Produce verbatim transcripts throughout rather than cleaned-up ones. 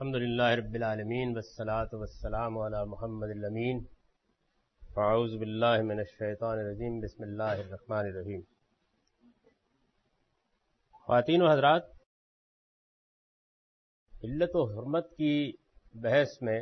الحمدللہ رب العالمین والصلاة والسلام علی محمد الامین اعوذ باللہ من الشیطان الرجیم بسم اللہ الرحمن الرحیم۔ خواتین و حضرات، علت و حرمت کی بحث میں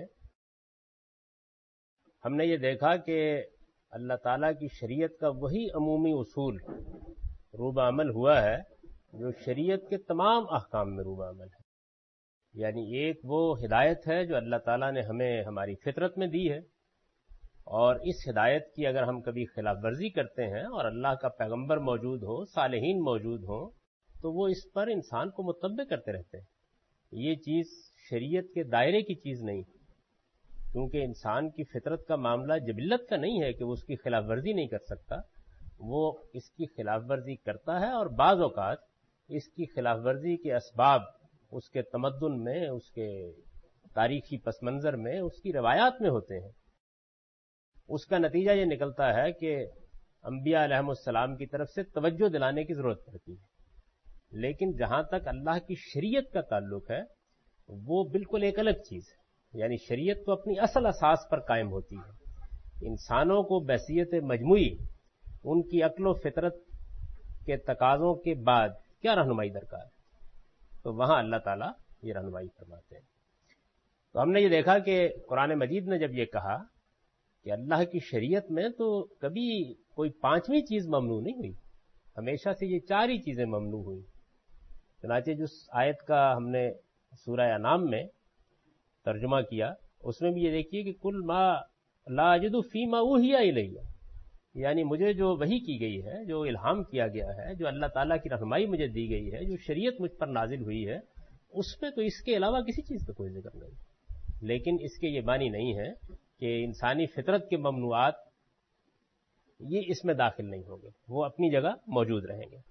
ہم نے یہ دیکھا کہ اللہ تعالیٰ کی شریعت کا وہی عمومی اصول روب عمل ہوا ہے جو شریعت کے تمام احکام میں روب عمل ہے۔ یعنی ایک وہ ہدایت ہے جو اللہ تعالیٰ نے ہمیں ہماری فطرت میں دی ہے، اور اس ہدایت کی اگر ہم کبھی خلاف ورزی کرتے ہیں اور اللہ کا پیغمبر موجود ہو، صالحین موجود ہوں، تو وہ اس پر انسان کو متبع کرتے رہتے ہیں۔ یہ چیز شریعت کے دائرے کی چیز نہیں، کیونکہ انسان کی فطرت کا معاملہ جبلت کا نہیں ہے کہ وہ اس کی خلاف ورزی نہیں کر سکتا، وہ اس کی خلاف ورزی کرتا ہے، اور بعض اوقات اس کی خلاف ورزی کے اسباب اس کے تمدن میں، اس کے تاریخی پس منظر میں، اس کی روایات میں ہوتے ہیں۔ اس کا نتیجہ یہ نکلتا ہے کہ انبیاء علیہم السلام کی طرف سے توجہ دلانے کی ضرورت پڑتی ہے، لیکن جہاں تک اللہ کی شریعت کا تعلق ہے وہ بالکل ایک الگ چیز ہے۔ یعنی شریعت تو اپنی اصل اساس پر قائم ہوتی ہے، انسانوں کو بحیثیت مجموعی ان کی عقل و فطرت کے تقاضوں کے بعد کیا رہنمائی درکار ہے، تو وہاں اللہ تعالیٰ یہ رہنمائی فرماتے ہیں۔ تو ہم نے یہ دیکھا کہ قرآن مجید نے جب یہ کہا کہ اللہ کی شریعت میں تو کبھی کوئی پانچویں چیز ممنوع نہیں ہوئی، ہمیشہ سے یہ چار ہی چیزیں ممنوع ہوئی۔ چنانچہ جس آیت کا ہم نے سورہ انعام میں ترجمہ کیا، اس میں بھی یہ دیکھیے کہ کل ما لا اجد فیما اوحی الیہ، یعنی مجھے جو وحی کی گئی ہے، جو الہام کیا گیا ہے، جو اللہ تعالیٰ کی رہنمائی مجھے دی گئی ہے، جو شریعت مجھ پر نازل ہوئی ہے، اس میں تو اس کے علاوہ کسی چیز کا کوئی ذکر نہیں۔ لیکن اس کے یہ معنی نہیں ہے کہ انسانی فطرت کے ممنوعات یہ اس میں داخل نہیں ہوں گے، وہ اپنی جگہ موجود رہیں گے۔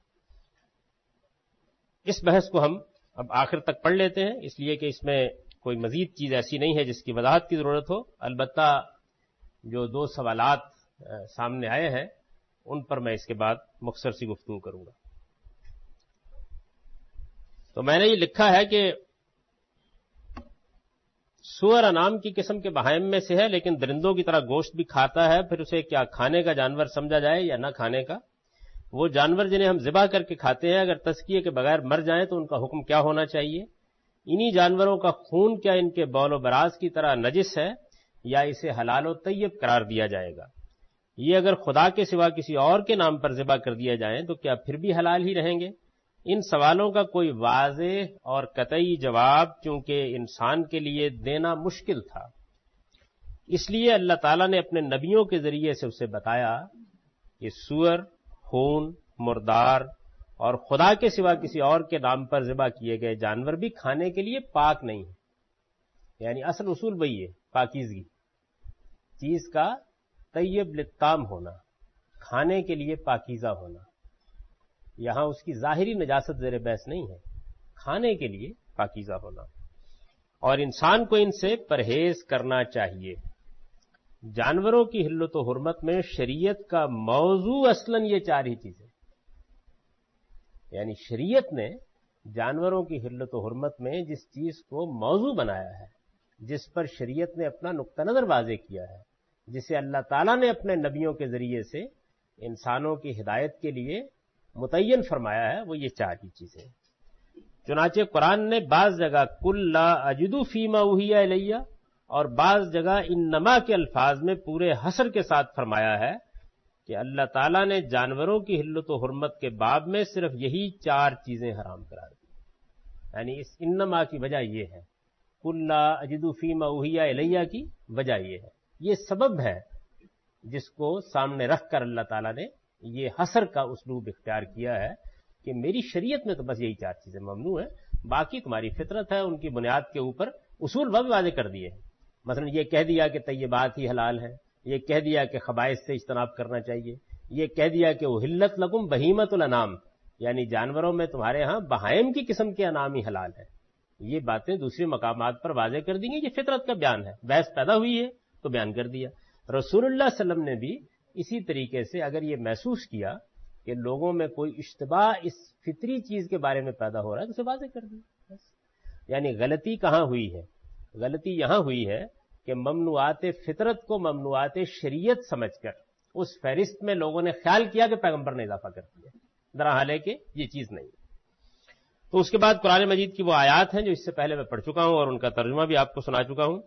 اس بحث کو ہم اب آخر تک پڑھ لیتے ہیں، اس لیے کہ اس میں کوئی مزید چیز ایسی نہیں ہے جس کی وضاحت کی ضرورت ہو۔ البتہ جو دو سوالات سامنے آئے ہیں ان پر میں اس کے بعد مختصر سی گفتگو کروں گا۔ تو میں نے یہ لکھا ہے کہ سور انعام کی قسم کے بہائم میں سے ہے، لیکن درندوں کی طرح گوشت بھی کھاتا ہے، پھر اسے کیا کھانے کا جانور سمجھا جائے یا نہ کھانے کا؟ وہ جانور جنہیں ہم ذبح کر کے کھاتے ہیں اگر تزکیے کے بغیر مر جائیں تو ان کا حکم کیا ہونا چاہیے؟ انہی جانوروں کا خون کیا ان کے بول و براز کی طرح نجس ہے یا اسے حلال و طیب قرار دیا جائے گا؟ یہ اگر خدا کے سوا کسی اور کے نام پر ذبح کر دیا جائیں تو کیا پھر بھی حلال ہی رہیں گے؟ ان سوالوں کا کوئی واضح اور قطعی جواب چونکہ انسان کے لیے دینا مشکل تھا، اس لیے اللہ تعالیٰ نے اپنے نبیوں کے ذریعے سے اسے بتایا کہ سور، خون، مردار اور خدا کے سوا کسی اور کے نام پر ذبح کیے گئے جانور بھی کھانے کے لیے پاک نہیں ہیں۔ یعنی اصل اصول وہی ہے، پاکیزگی، چیز کا طیب للطعام ہونا، کھانے کے لیے پاکیزہ ہونا۔ یہاں اس کی ظاہری نجاست زیر بحث نہیں ہے، کھانے کے لیے پاکیزہ ہونا، اور انسان کو ان سے پرہیز کرنا چاہیے۔ جانوروں کی حلت و حرمت میں شریعت کا موضوع اصلاً یہ چار ہی چیزیں، یعنی شریعت نے جانوروں کی حلت و حرمت میں جس چیز کو موضوع بنایا ہے، جس پر شریعت نے اپنا نقطہ نظر واضح کیا ہے، جسے اللہ تعالیٰ نے اپنے نبیوں کے ذریعے سے انسانوں کی ہدایت کے لیے متعین فرمایا ہے، وہ یہ چار ہی چیزیں۔ چنانچہ قرآن نے بعض جگہ کل لا اجد فیما اوحی الیہ اور بعض جگہ انما کے الفاظ میں پورے حصر کے ساتھ فرمایا ہے کہ اللہ تعالیٰ نے جانوروں کی حلت و حرمت کے باب میں صرف یہی چار چیزیں حرام قرار دی۔ یعنی اس انما کی وجہ یہ ہے، کل لا اجد فیما اوحی الیہ کی وجہ یہ ہے، یہ سبب ہے جس کو سامنے رکھ کر اللہ تعالیٰ نے یہ حصر کا اسلوب اختیار کیا ہے کہ میری شریعت میں تو بس یہی چار چیزیں ممنوع ہیں، باقی تمہاری فطرت ہے، ان کی بنیاد کے اوپر اصول وہ واضح کر دیے ہیں۔ مثلا یہ کہہ دیا کہ طیبات ہی حلال ہیں، یہ کہہ دیا کہ خبائث سے اجتناب کرنا چاہیے، یہ کہہ دیا کہ احلت لکم بہیمۃ الانعام، یعنی جانوروں میں تمہارے ہاں بہائم کی قسم کے انعام ہی حلال ہے۔ یہ باتیں دوسرے مقامات پر واضح کر دی گئی، یہ فطرت کا بیان ہے، بحث پیدا ہوئی ہے تو بیان کر دیا۔ رسول اللہ صلی اللہ علیہ وسلم نے بھی اسی طریقے سے اگر یہ محسوس کیا کہ لوگوں میں کوئی اشتباہ اس فطری چیز کے بارے میں پیدا ہو رہا ہے تو اسے واضح کر دیا۔ یعنی غلطی کہاں ہوئی ہے؟ غلطی یہاں ہوئی ہے کہ ممنوعات فطرت کو ممنوعات شریعت سمجھ کر اس فہرست میں لوگوں نے خیال کیا کہ پیغمبر نے اضافہ کر دیا، درحال ہے کہ یہ چیز نہیں۔ تو اس کے بعد قرآن مجید کی وہ آیات ہیں جو اس سے پہلے میں پڑھ چکا ہوں اور ان کا ترجمہ بھی آپ کو سنا چکا ہوں۔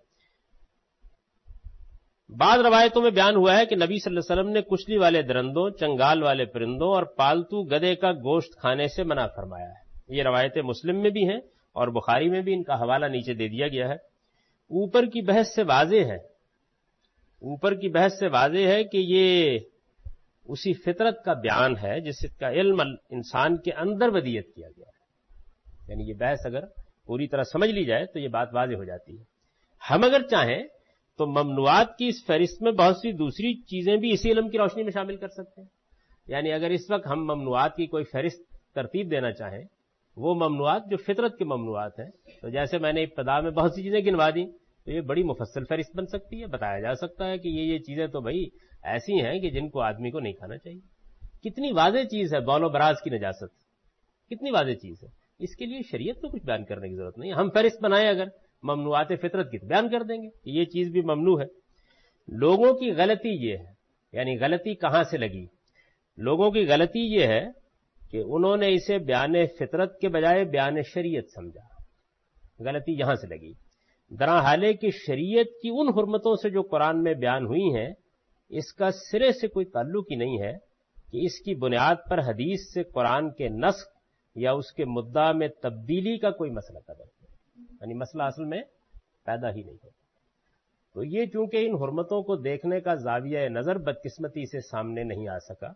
بعض روایتوں میں بیان ہوا ہے کہ نبی صلی اللہ علیہ وسلم نے کچلی والے درندوں، چنگال والے پرندوں اور پالتو گدھے کا گوشت کھانے سے منع فرمایا ہے۔ یہ روایتیں مسلم میں بھی ہیں اور بخاری میں بھی، ان کا حوالہ نیچے دے دیا گیا ہے۔ اوپر کی بحث سے واضح ہے اوپر کی بحث سے واضح ہے کہ یہ اسی فطرت کا بیان ہے جس کا علم انسان کے اندر ودیت کیا گیا ہے۔ یعنی یہ بحث اگر پوری طرح سمجھ لی جائے تو یہ بات واضح ہو جاتی ہے۔ ہم اگر چاہیں تو ممنوعات کی اس فہرست میں بہت سی دوسری چیزیں بھی اسی علم کی روشنی میں شامل کر سکتے ہیں۔ یعنی اگر اس وقت ہم ممنوعات کی کوئی فہرست ترتیب دینا چاہیں، وہ ممنوعات جو فطرت کے ممنوعات ہیں، تو جیسے میں نے ابتدا میں بہت سی چیزیں گنوا دیں تو یہ بڑی مفصل فہرست بن سکتی ہے، بتایا جا سکتا ہے کہ یہ یہ چیزیں تو بھائی ایسی ہیں کہ جن کو آدمی کو نہیں کھانا چاہیے۔ کتنی واضح چیز ہے بول و براز کی نجاست، کتنی واضح چیز ہے، اس کے لیے شریعت کو کچھ بیان کرنے کی ضرورت نہیں۔ ہم فہرست بنائیں اگر ممنوعات فطرت کی تو بیان کر دیں گے کہ یہ چیز بھی ممنوع ہے۔ لوگوں کی غلطی یہ ہے، یعنی غلطی کہاں سے لگی؟ لوگوں کی غلطی یہ ہے کہ انہوں نے اسے بیان فطرت کے بجائے بیان شریعت سمجھا۔ غلطی یہاں سے لگی۔ درحال کہ شریعت کی ان حرمتوں سے جو قرآن میں بیان ہوئی ہیں، اس کا سرے سے کوئی تعلق ہی نہیں ہے کہ اس کی بنیاد پر حدیث سے قرآن کے نسخ یا اس کے مدعا میں تبدیلی کا کوئی مسئلہ پیدا ہو، یعنی مسئلہ اصل میں پیدا ہی نہیں ہوتا۔ تو یہ چونکہ ان حرمتوں کو دیکھنے کا زاویہ نظر بدقسمتی سے سامنے نہیں آ سکا،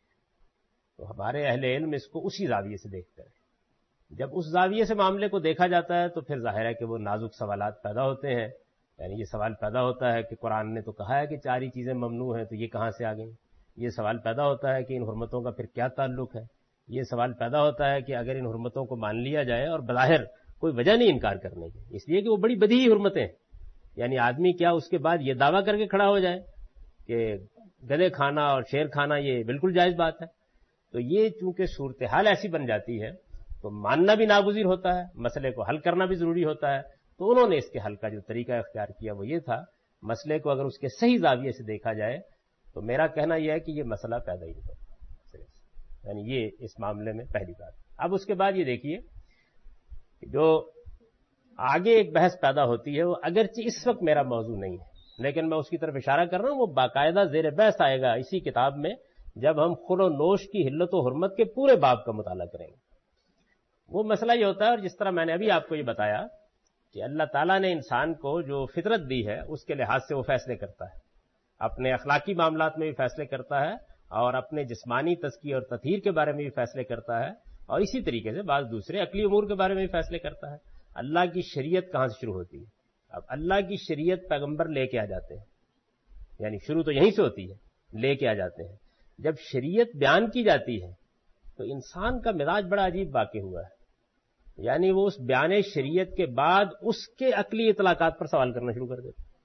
تو ہمارے اہل علم اس کو اسی زاویے سے دیکھتے ہیں۔ جب اس زاویے سے معاملے کو دیکھا جاتا ہے تو پھر ظاہر ہے کہ وہ نازک سوالات پیدا ہوتے ہیں۔ یعنی یہ سوال پیدا ہوتا ہے کہ قرآن نے تو کہا ہے کہ چار ہی چیزیں ممنوع ہیں، تو یہ کہاں سے آ گئیں؟ یہ سوال پیدا ہوتا ہے کہ ان حرمتوں کا پھر کیا تعلق ہے؟ یہ سوال پیدا ہوتا ہے کہ اگر ان حرمتوں کو مان لیا جائے، اور بظاہر کوئی وجہ نہیں انکار کرنے کی، اس لیے کہ وہ بڑی بدیہی حرمتیں ہیں، یعنی آدمی کیا اس کے بعد یہ دعویٰ کر کے کھڑا ہو جائے کہ گدھے کھانا اور شیر کھانا یہ بالکل جائز بات ہے۔ تو یہ چونکہ صورتحال ایسی بن جاتی ہے تو ماننا بھی ناگزیر ہوتا ہے، مسئلے کو حل کرنا بھی ضروری ہوتا ہے۔ تو انہوں نے اس کے حل کا جو طریقہ اختیار کیا وہ یہ تھا، مسئلے کو اگر اس کے صحیح زاویے سے دیکھا جائے تو میرا کہنا یہ ہے کہ یہ مسئلہ پیدا ہی نہیں ہوتا۔ یعنی یہ اس معاملے میں پہلی بات۔ اب اس کے بعد یہ دیکھیے کہ جو آگے ایک بحث پیدا ہوتی ہے، وہ اگرچہ اس وقت میرا موضوع نہیں ہے لیکن میں اس کی طرف اشارہ کر رہا ہوں، وہ باقاعدہ زیر بحث آئے گا اسی کتاب میں جب ہم خور و نوش کی حلت و حرمت کے پورے باب کا مطالعہ کریں گے۔ وہ مسئلہ یہ ہوتا ہے، اور جس طرح میں نے ابھی آپ کو یہ بتایا کہ اللہ تعالیٰ نے انسان کو جو فطرت دی ہے اس کے لحاظ سے وہ فیصلے کرتا ہے، اپنے اخلاقی معاملات میں بھی فیصلے کرتا ہے اور اپنے جسمانی تزکیے اور تطہیر کے بارے میں بھی فیصلے کرتا ہے، اور اسی طریقے سے بعض دوسرے عقلی امور کے بارے میں بھی فیصلے کرتا ہے۔ اللہ کی شریعت کہاں سے شروع ہوتی ہے؟ اب اللہ کی شریعت پیغمبر لے کے آ جاتے ہیں، یعنی شروع تو یہیں سے ہوتی ہے، لے کے آ جاتے ہیں۔ جب شریعت بیان کی جاتی ہے تو انسان کا مزاج بڑا عجیب واقع ہوا ہے، یعنی وہ اس بیان شریعت کے بعد اس کے عقلی اطلاقات پر سوال کرنا شروع کر دیتا ہے۔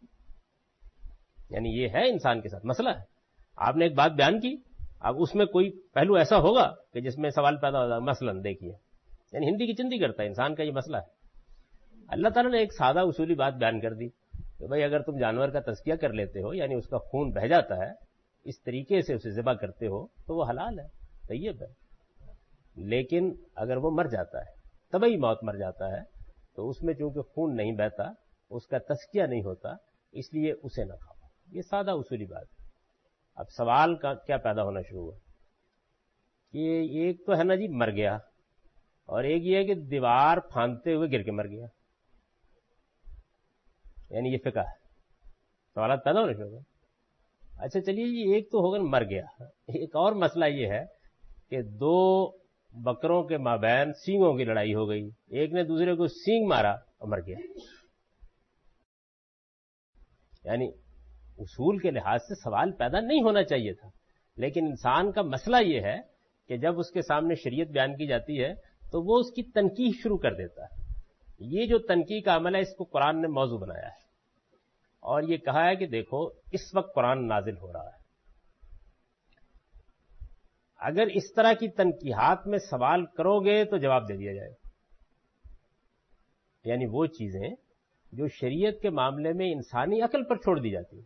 یعنی یہ ہے انسان کے ساتھ مسئلہ ہے، آپ نے ایک بات بیان کی، اب اس میں کوئی پہلو ایسا ہوگا کہ جس میں سوال پیدا ہوگا۔ مثلا دیکھیے، یعنی ہندی کی چندی کرتا ہے انسان کا یہ مسئلہ ہے۔ اللہ تعالیٰ نے ایک سادہ اصولی بات بیان کر دی کہ بھائی اگر تم جانور کا تزکیہ کر لیتے ہو، یعنی اس کا خون بہہ جاتا ہے، اس طریقے سے اسے ذبح کرتے ہو تو وہ حلال ہے، طیب ہے۔ لیکن اگر وہ مر جاتا ہے، طبعی موت مر جاتا ہے، تو اس میں چونکہ خون نہیں بہتا، اس کا تزکیہ نہیں ہوتا، اس لیے اسے نہ کھاؤ۔ یہ سادہ اصولی بات ہے۔ اب سوال کا کیا پیدا ہونا شروع ہوا کہ ایک تو ہے نا جی مر گیا، اور ایک یہ ہے کہ دیوار پھاندتے ہوئے گر کے مر گیا، یعنی یہ فقہ ہے۔ سوالات پیدا ہونے شروع ہوئے۔ اچھا چلیے جی، ایک تو ہوگا مر گیا، ایک اور مسئلہ یہ ہے کہ دو بکروں کے مابین سینگوں کی لڑائی ہو گئی، ایک نے دوسرے کو سینگ مارا اور مر گیا۔ یعنی اصول کے لحاظ سے سوال پیدا نہیں ہونا چاہیے تھا، لیکن انسان کا مسئلہ یہ ہے کہ جب اس کے سامنے شریعت بیان کی جاتی ہے تو وہ اس کی تنقیح شروع کر دیتا ہے۔ یہ جو تنقیح کا عمل ہے اس کو قرآن نے موضوع بنایا ہے، اور یہ کہا ہے کہ دیکھو اس وقت قرآن نازل ہو رہا ہے، اگر اس طرح کی تنقیحات میں سوال کرو گے تو جواب دے دیا جائے گا۔ یعنی وہ چیزیں جو شریعت کے معاملے میں انسانی عقل پر چھوڑ دی جاتی ہے.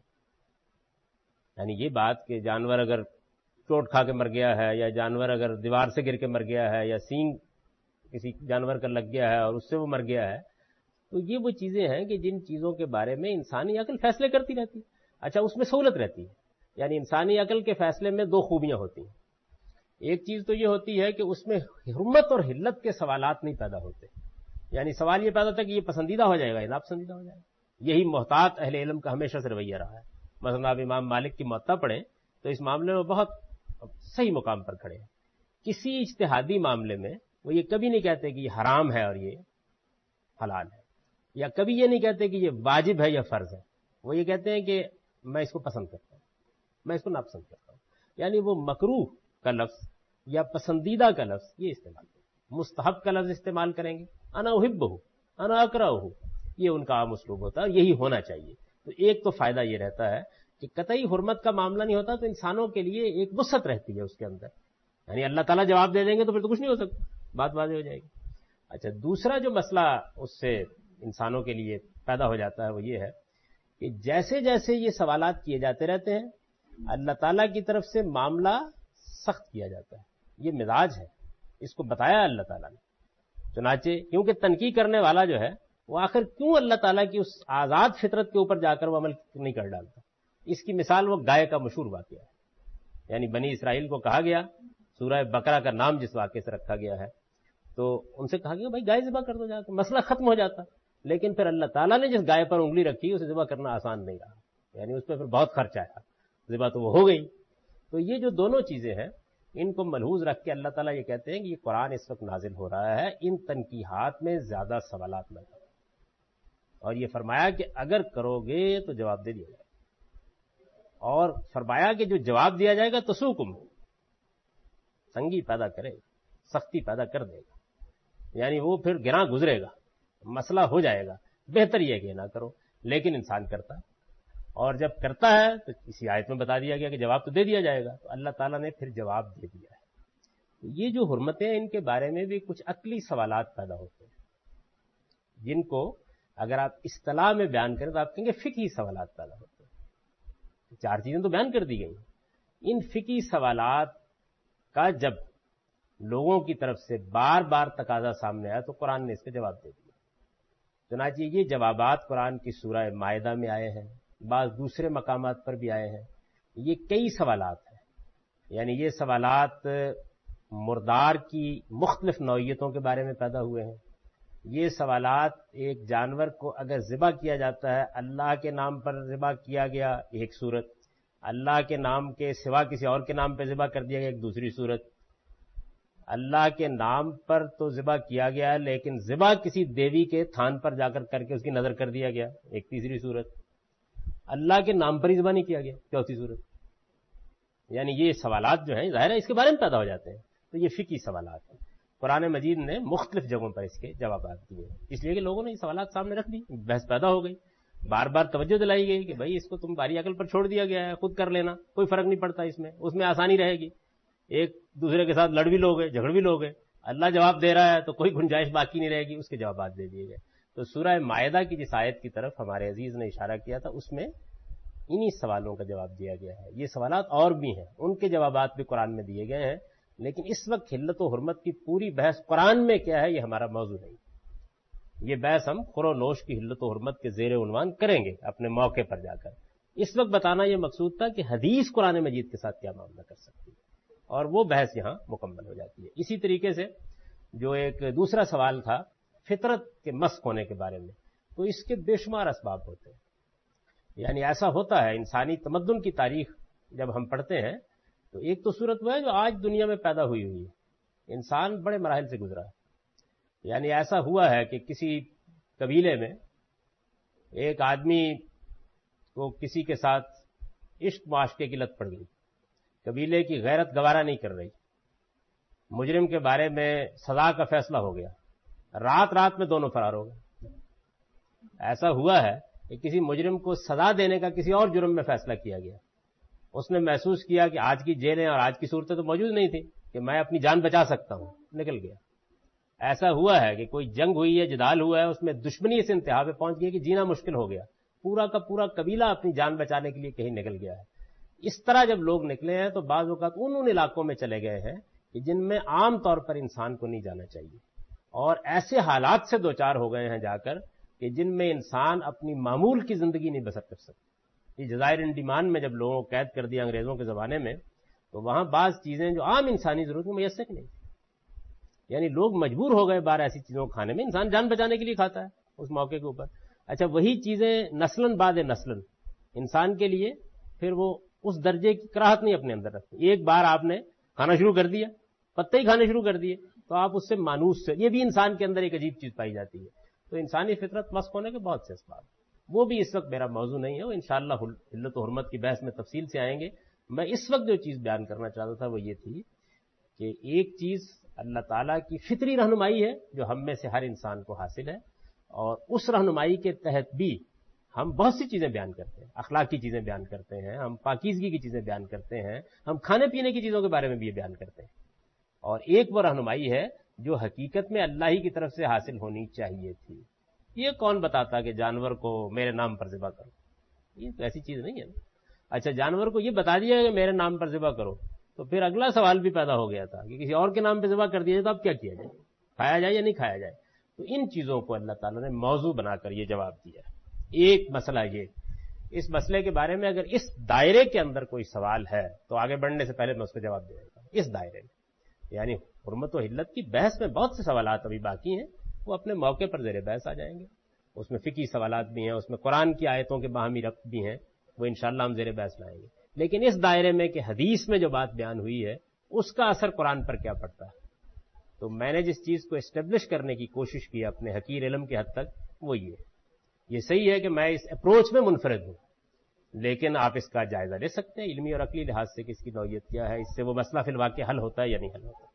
یعنی یہ بات کہ جانور اگر چوٹ کھا کے مر گیا ہے، یا جانور اگر دیوار سے گر کے مر گیا ہے، یا سینگ کسی جانور کا لگ گیا ہے اور اس سے وہ مر گیا ہے، تو یہ وہ چیزیں ہیں کہ جن چیزوں کے بارے میں انسانی عقل فیصلے کرتی رہتی ہے. اچھا، اس میں سہولت رہتی ہے. یعنی انسانی عقل کے فیصلے میں دو خوبیاں ہوتی ہیں. ایک چیز تو یہ ہوتی ہے کہ اس میں حرمت اور حلت کے سوالات نہیں پیدا ہوتے. یعنی سوال یہ پیدا ہوتا ہے کہ یہ پسندیدہ ہو جائے گا یا ناپسندیدہ ہو جائے گا. یہی محتاط اہل علم کا ہمیشہ سے رویہ رہا ہے. مثلا آپ امام مالک کی موطا پڑھیں تو اس معاملے میں بہت صحیح مقام پر کھڑے ہیں. کسی اجتہادی معاملے میں وہ یہ کبھی نہیں کہتے کہ یہ حرام ہے اور یہ حلال ہے، یا کبھی یہ نہیں کہتے کہ یہ واجب ہے یا فرض ہے. وہ یہ کہتے ہیں کہ میں اس کو پسند کرتا ہوں، میں اس کو ناپسند کرتا ہوں. یعنی وہ مکروہ کا لفظ یا پسندیدہ کا لفظ یہ استعمال کریں. مستحب کا لفظ استعمال کریں گے، انا احبہ، انا اکرہہ، یہ ان کا عام اسلوب ہوتا ہے، یہی ہونا چاہیے. تو ایک تو فائدہ یہ رہتا ہے کہ قطعی حرمت کا معاملہ نہیں ہوتا، تو انسانوں کے لیے ایک وسعت رہتی ہے اس کے اندر. یعنی اللہ تعالیٰ جواب دے دیں گے تو پھر تو کچھ نہیں ہو سکتا، بات واضح ہو جائے گی. اچھا، دوسرا جو مسئلہ اس سے انسانوں کے لیے پیدا ہو جاتا ہے وہ یہ ہے کہ جیسے جیسے یہ سوالات کیے جاتے رہتے ہیں، اللہ تعالیٰ کی طرف سے معاملہ سخت کیا جاتا ہے. یہ مزاج ہے، اس کو بتایا اللہ تعالیٰ نے. چنانچہ کیونکہ تنقید کرنے والا جو ہے وہ آخر کیوں اللہ تعالیٰ کی اس آزاد فطرت کے اوپر جا کر وہ عمل نہیں کر ڈالتا. اس کی مثال وہ گائے کا مشہور واقعہ ہے. یعنی بنی اسرائیل کو کہا گیا، سورہ بقرہ کا نام جس واقعے سے رکھا گیا ہے، تو ان سے کہا گیا بھائی گائے ذبح کر دو جا کے، مسئلہ ختم ہو جاتا. لیکن پھر اللہ تعالیٰ نے جس گائے پر انگلی رکھی اسے ذبح کرنا آسان نہیں رہا. یعنی اس پہ پھر بہت خرچ آیا، ذبح تو وہ ہو گئی. تو یہ جو دونوں چیزیں ہیں ان کو ملحوظ رکھ کے اللہ تعالیٰ یہ کہتے ہیں کہ یہ قرآن اس وقت نازل ہو رہا ہے، ان تنقیحات میں زیادہ سوالات نہ کرو. اور یہ فرمایا کہ اگر کرو گے تو جواب دے دیا جائے گا، اور فرمایا کہ جو جواب دیا جائے گا تو سوکم تنگی پیدا کرے گا، سختی پیدا کر دے گا. یعنی وہ پھر گراں گزرے گا، مسئلہ ہو جائے گا. بہتر یہ کہ نہ کرو، لیکن انسان کرتا ہے. اور جب کرتا ہے تو کسی آیت میں بتا دیا گیا کہ جواب تو دے دیا جائے گا، تو اللہ تعالیٰ نے پھر جواب دے دیا ہے. یہ جو حرمتیں ان کے بارے میں بھی کچھ عقلی سوالات پیدا ہوتے ہیں جن کو اگر آپ اصطلاح میں بیان کریں تو آپ کہیں گے فقہی سوالات پیدا ہوتے ہیں. چار چیزیں تو بیان کر دی گئی. ان فقہی سوالات کا جب لوگوں کی طرف سے بار بار تقاضا سامنے آیا تو قرآن نے اس کا جواب دے دیا. چنانچہ یہ جوابات قرآن کی سورہ مائدہ میں آئے ہیں، بعض دوسرے مقامات پر بھی آئے ہیں. یہ کئی سوالات ہیں. یعنی یہ سوالات مردار کی مختلف نوعیتوں کے بارے میں پیدا ہوئے ہیں. یہ سوالات ایک جانور کو اگر ذبح کیا جاتا ہے، اللہ کے نام پر ذبح کیا گیا ایک صورت، اللہ کے نام کے سوا کسی اور کے نام پہ ذبح کر دیا گیا ایک دوسری صورت، اللہ کے نام پر تو ذبح کیا گیا لیکن ذبح کسی دیوی کے تھان پر جا کر کر کے اس کی نظر کر دیا گیا ایک تیسری صورت، اللہ کے نام پر ہی ذبح نہیں کیا گیا چوتھی صورت. یعنی یہ سوالات جو ہیں ظاہر ہے اس کے بارے میں پیدا ہو جاتے ہیں. تو یہ فقہی سوالات ہیں. قرآن مجید نے مختلف جگہوں پر اس کے جوابات دیے ہیں، اس لیے کہ لوگوں نے یہ سوالات سامنے رکھ دی، بحث پیدا ہو گئی، بار بار توجہ دلائی گئی کہ بھائی اس کو تم باری عقل پر چھوڑ دیا گیا ہے، خود کر لینا، کوئی فرق نہیں پڑتا اس میں، اس میں آسانی رہے گی، ایک دوسرے کے ساتھ لڑ بھی لوگے، جھگڑ بھی لوگے، اللہ جواب دے رہا ہے تو کوئی گنجائش باقی نہیں رہے گی، اس کے جوابات دے دیے گئے. تو سورہ مائدہ کی جس آیت کی طرف ہمارے عزیز نے اشارہ کیا تھا اس میں انہی سوالوں کا جواب دیا گیا ہے. یہ سوالات اور بھی ہیں، ان کے جوابات بھی قرآن میں دیے گئے ہیں، لیکن اس وقت حلت و حرمت کی پوری بحث قرآن میں کیا ہے یہ ہمارا موضوع نہیں. یہ بحث ہم خور و نوش کی حلت و حرمت کے زیر عنوان کریں گے اپنے موقع پر جا کر. اس وقت بتانا یہ مقصود تھا کہ حدیث قرآن مجید کے ساتھ کیا معاملہ کر سکتی ہے، اور وہ بحث یہاں مکمل ہو جاتی ہے. اسی طریقے سے جو ایک دوسرا سوال تھا فطرت کے مسخ ہونے کے بارے میں، تو اس کے بے شمار اسباب ہوتے ہیں. یعنی ایسا ہوتا ہے انسانی تمدن کی تاریخ جب ہم پڑھتے ہیں تو ایک تو صورت وہ ہے جو آج دنیا میں پیدا ہوئی ہوئی ہے، انسان بڑے مراحل سے گزرا ہے. یعنی ایسا ہوا ہے کہ کسی قبیلے میں ایک آدمی کو کسی کے ساتھ عشق معاشقے کی لت پڑ گئی، قبیلے کی غیرت گوارا نہیں کر رہی، مجرم کے بارے میں سزا کا فیصلہ ہو گیا، رات رات میں دونوں فرار ہو گئے. ایسا ہوا ہے کہ کسی مجرم کو سزا دینے کا کسی اور جرم میں فیصلہ کیا گیا، اس نے محسوس کیا کہ آج کی جیلیں اور آج کی صورتیں تو موجود نہیں تھیں کہ میں اپنی جان بچا سکتا ہوں، نکل گیا. ایسا ہوا ہے کہ کوئی جنگ ہوئی ہے، جدال ہوا ہے، اس میں دشمنی اس انتہا پہ پہنچ گئی کہ جینا مشکل ہو گیا، پورا کا پورا قبیلہ اپنی جان بچانے کے لیے کہیں نکل گیا ہے. اس طرح جب لوگ نکلے ہیں تو بعض اوقات ان ان علاقوں میں چلے گئے ہیں کہ جن میں عام طور پر انسان کو نہیں جانا چاہیے، اور ایسے حالات سے دوچار ہو گئے ہیں جا کر کہ جن میں انسان اپنی معمول کی زندگی نہیں بسر کر سکتا. یہ جزائر انڈیمان میں جب لوگوں کو قید کر دیا انگریزوں کے زمانے میں، تو وہاں بعض چیزیں جو عام انسانی ضرورت میں میسر نہیں، یعنی لوگ مجبور ہو گئے بار ایسی چیزوں کو کھانے میں. انسان جان بچانے کے لیے کھاتا ہے اس موقع کے اوپر. اچھا وہی چیزیں نسلاً بعد نسلاً انسان کے لیے پھر وہ اس درجے کی کراہت نہیں اپنے اندر رکھتی. ایک بار آپ نے کھانا شروع کر دیا، پتے ہی کھانے شروع کر دیے، تو آپ اس سے مانوس سے، یہ بھی انسان کے اندر ایک عجیب چیز پائی جاتی ہے. تو انسانی فطرت مسخ ہونے کے بہت سے اسباب، وہ بھی اس وقت میرا موضوع نہیں ہے، وہ انشاءاللہ حلت و حرمت کی بحث میں تفصیل سے آئیں گے. میں اس وقت جو چیز بیان کرنا چاہتا تھا وہ یہ تھی کہ ایک چیز اللہ تعالیٰ کی فطری رہنمائی ہے جو ہم میں سے ہر انسان کو حاصل ہے، اور اس رہنمائی کے تحت بھی ہم بہت سی چیزیں بیان کرتے ہیں، اخلاق کی چیزیں بیان کرتے ہیں، ہم پاکیزگی کی چیزیں بیان کرتے ہیں، ہم کھانے پینے کی چیزوں کے بارے میں بھی یہ بیان کرتے ہیں. اور ایک وہ رہنمائی ہے جو حقیقت میں اللہ ہی کی طرف سے حاصل ہونی چاہیے تھی. یہ کون بتاتا کہ جانور کو میرے نام پر ذبح کرو؟ یہ تو ایسی چیز نہیں ہے نا. اچھا جانور کو یہ بتا دیا کہ میرے نام پر ذبح کرو، تو پھر اگلا سوال بھی پیدا ہو گیا تھا کہ کسی اور کے نام پہ ذبح کر دیا جائے تو اب کیا کیا جائے، کھایا جائے یا نہیں کھایا جائے؟ تو ان چیزوں کو اللہ تعالیٰ نے موضوع بنا کر یہ جواب دیا. ایک مسئلہ یہ، اس مسئلے کے بارے میں اگر اس دائرے کے اندر کوئی سوال ہے تو آگے بڑھنے سے پہلے میں اس کو جواب دے دیتا ہوں. اس دائرے میں یعنی حرمت و حلت کی بحث میں بہت سے سوالات ابھی باقی ہیں، وہ اپنے موقع پر زیر بحث آ جائیں گے. اس میں فقہی سوالات بھی ہیں، اس میں قرآن کی آیتوں کے باہمی ربط بھی ہیں، وہ انشاءاللہ ہم زیر بحث لائیں گے. لیکن اس دائرے میں کہ حدیث میں جو بات بیان ہوئی ہے اس کا اثر قرآن پر کیا پڑتا ہے، تو میں نے جس چیز کو اسٹیبلش کرنے کی کوشش کی اپنے حقیر علم کے حد تک وہ یہ یہ صحیح ہے کہ میں اس اپروچ میں منفرد ہوں، لیکن آپ اس کا جائزہ لے سکتے ہیں علمی اور عقلی لحاظ سے کہ اس کی نوعیت کیا ہے، اس سے وہ مسئلہ فی الواقع حل ہوتا ہے یا نہیں حل ہوتا.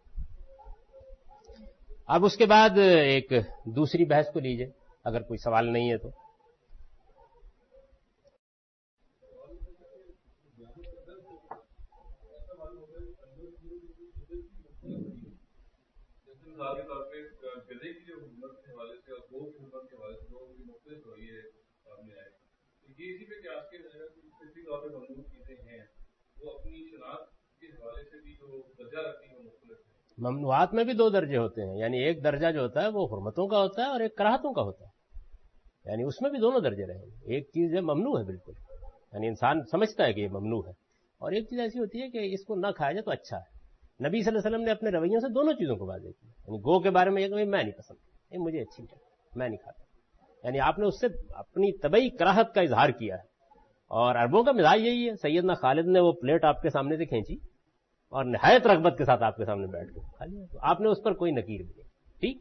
اب اس کے بعد ایک دوسری بحث کو لیجئے اگر کوئی سوال نہیں ہے تو. مثال کے طور پہ گدے کی جو حکومت کے حوالے سے اور گو کی حکومت کے حوالے سے لوگوں کی مختلف رویے سامنے آئے، یہ اسی پہ قیاس کے فطری طور پہ ممنوع چیزیں ہیں وہ اپنی شناخت کے حوالے سے بھی جو درجہ رکھتی ہے وہ مختلف ہے. ممنوعات میں بھی دو درجے ہوتے ہیں، یعنی ایک درجہ جو ہوتا ہے وہ حرمتوں کا ہوتا ہے اور ایک کراہتوں کا ہوتا ہے، یعنی اس میں بھی دونوں درجے رہیں گے. ایک چیز ہے ممنوع ہے بالکل، یعنی انسان سمجھتا ہے کہ یہ ممنوع ہے، اور ایک چیز ایسی ہوتی ہے کہ اس کو نہ کھایا جائے تو اچھا ہے. نبی صلی اللہ علیہ وسلم نے اپنے رویوں سے دونوں چیزوں کو واضح کیا. یعنی گو کے بارے میں یہ کہ میں نہیں پسند، یہ مجھے اچھی نہیں، میں نہیں کھاتا، یعنی آپ نے اس سے اپنی طبعی کراہت کا اظہار کیا ہے. اور عربوں کا مزاج یہی ہے. سیدنا خالد نے وہ پلیٹ آپ کے سامنے سے کھینچی اور نہایت رغبت کے ساتھ آپ کے سامنے بیٹھ کے کھا لیا، تو آپ نے اس پر کوئی نکیر بھی نہیں. ٹھیک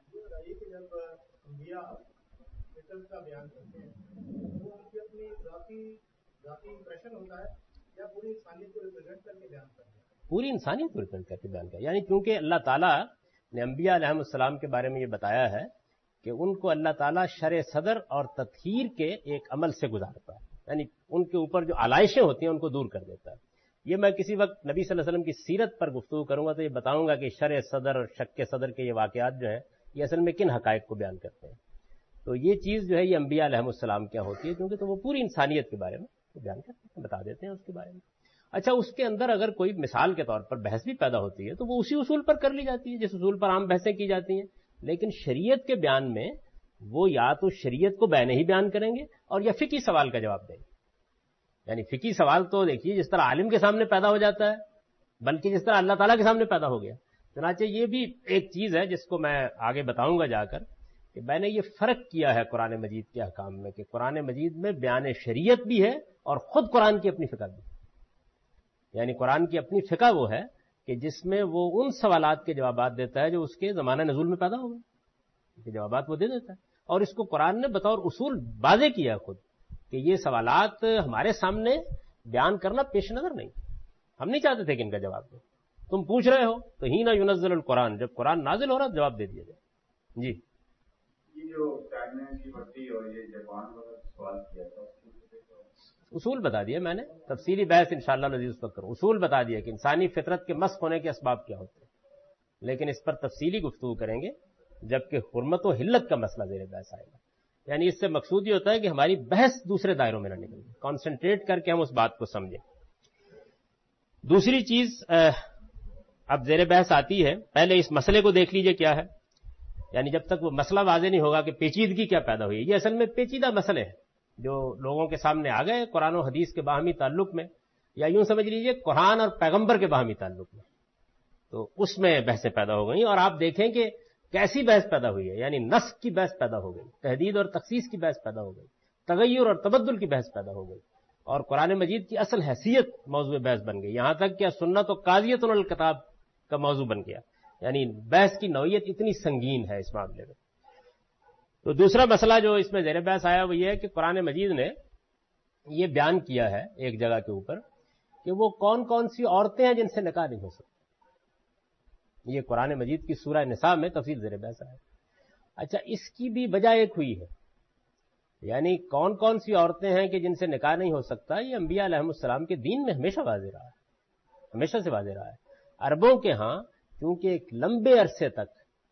پوری انسانیت کو ریپرزینٹ کر کے بیان کیا، یعنی کیونکہ اللہ تعالیٰ نے انبیاء علیہ السلام کے بارے میں یہ بتایا ہے کہ ان کو اللہ تعالیٰ شرع صدر اور تطہیر کے ایک عمل سے گزارتا ہے، یعنی ان کے اوپر جو علائشیں ہوتی ہیں ان کو دور کر دیتا ہے. یہ میں کسی وقت نبی صلی اللہ علیہ وسلم کی سیرت پر گفتگو کروں گا تو یہ بتاؤں گا کہ شرع صدر اور شک صدر کے یہ واقعات جو ہیں یہ اصل میں کن حقائق کو بیان کرتے ہیں. تو یہ چیز جو ہے یہ انبیاء علیہ السلام کیا ہوتی ہے، کیونکہ تو وہ پوری انسانیت کے بارے میں بیان کرتے ہیں، بتا دیتے ہیں اس کے بارے میں. اچھا اس کے اندر اگر کوئی مثال کے طور پر بحث بھی پیدا ہوتی ہے تو وہ اسی اصول پر کر لی جاتی ہے جس اصول پر عام بحثیں کی جاتی ہیں. لیکن شریعت کے بیان میں وہ یا تو شریعت کو بیان ہی بیان کریں گے اور یا فقہی سوال کا جواب دیں گے. یعنی فقہی سوال تو دیکھیے جس طرح عالم کے سامنے پیدا ہو جاتا ہے بلکہ جس طرح اللہ تعالیٰ کے سامنے پیدا ہو گیا. چنانچہ یہ بھی ایک چیز ہے جس کو میں آگے بتاؤں گا جا کر کہ میں نے یہ فرق کیا ہے قرآن مجید کے احکام میں کہ قرآن مجید میں بیان شریعت بھی ہے اور خود قرآن کی اپنی فقہ بھی. یعنی قرآن کی اپنی فقہ وہ ہے کہ جس میں وہ ان سوالات کے جوابات دیتا ہے جو اس کے زمانہ نزول میں پیدا ہو گئے، کے جوابات وہ دے دیتا ہے. اور اس کو قرآن نے بطور اصول واضح کیا خود کہ یہ سوالات ہمارے سامنے بیان کرنا پیش نظر نہیں، ہم نہیں چاہتے تھے کہ ان کا جواب دیں. تم پوچھ رہے ہو تو ہی نہ ینزل القرآن، جب قرآن نازل ہو رہا جواب دے دیا جائے. جی یہ جو چائنا کی بٹی اور یہ جاپان کا سوال کیا تھا اصول بتا دیا میں نے، تفصیلی بحث انشاءاللہ لذیذ اس وقت کروں. اصول بتا دیا کہ انسانی فطرت کے مسخ ہونے کے اسباب کیا ہوتے ہیں، لیکن اس پر تفصیلی گفتگو کریں گے جبکہ حرمت و حلت کا مسئلہ زیر بحث آئے گا. یعنی اس سے مقصود یہ ہوتا ہے کہ ہماری بحث دوسرے دائروں میں نہ نکلے، کانسنٹریٹ کر کے ہم اس بات کو سمجھیں. دوسری چیز اب زیر بحث آتی ہے، پہلے اس مسئلے کو دیکھ لیجئے کیا ہے. یعنی جب تک وہ مسئلہ واضح نہیں ہوگا کہ پیچیدگی کیا پیدا ہوئی ہے، یہ اصل میں پیچیدہ مسئلے ہیں جو لوگوں کے سامنے آ گئے قرآن و حدیث کے باہمی تعلق میں، یا یوں سمجھ لیجئے قرآن اور پیغمبر کے باہمی تعلق میں. تو اس میں بحثیں پیدا ہو گئیں، اور آپ دیکھیں کہ کیسی بحث پیدا ہوئی ہے. یعنی نسخ کی بحث پیدا ہو گئی، تحدید اور تخصیص کی بحث پیدا ہو گئی، تغیر اور تبدل کی بحث پیدا ہو گئی، اور قرآن مجید کی اصل حیثیت موضوع بحث بن گئی. یہاں تک کہ سنت و قاضیۃ الکتاب کا موضوع بن گیا. یعنی بحث کی نوعیت اتنی سنگین ہے اس معاملے میں. تو دوسرا مسئلہ جو اس میں زیر بحث آیا وہ یہ ہے کہ قرآن مجید نے یہ بیان کیا ہے ایک جگہ کے اوپر کہ وہ کون کون سی عورتیں ہیں جن سے نکاح نہیں ہو سکتا. یہ قرآن مجید کی سورہ نساء میں تفصیل زیر بحث آیا. اچھا، اس کی بھی وجہ ایک ہوئی ہے، یعنی کون کون سی عورتیں ہیں کہ جن سے نکاح نہیں ہو سکتا. یہ انبیاء علیہ السلام کے دین میں ہمیشہ واضح رہا ہے، ہمیشہ سے واضح رہا ہے. عربوں کے ہاں کیونکہ ایک لمبے عرصے تک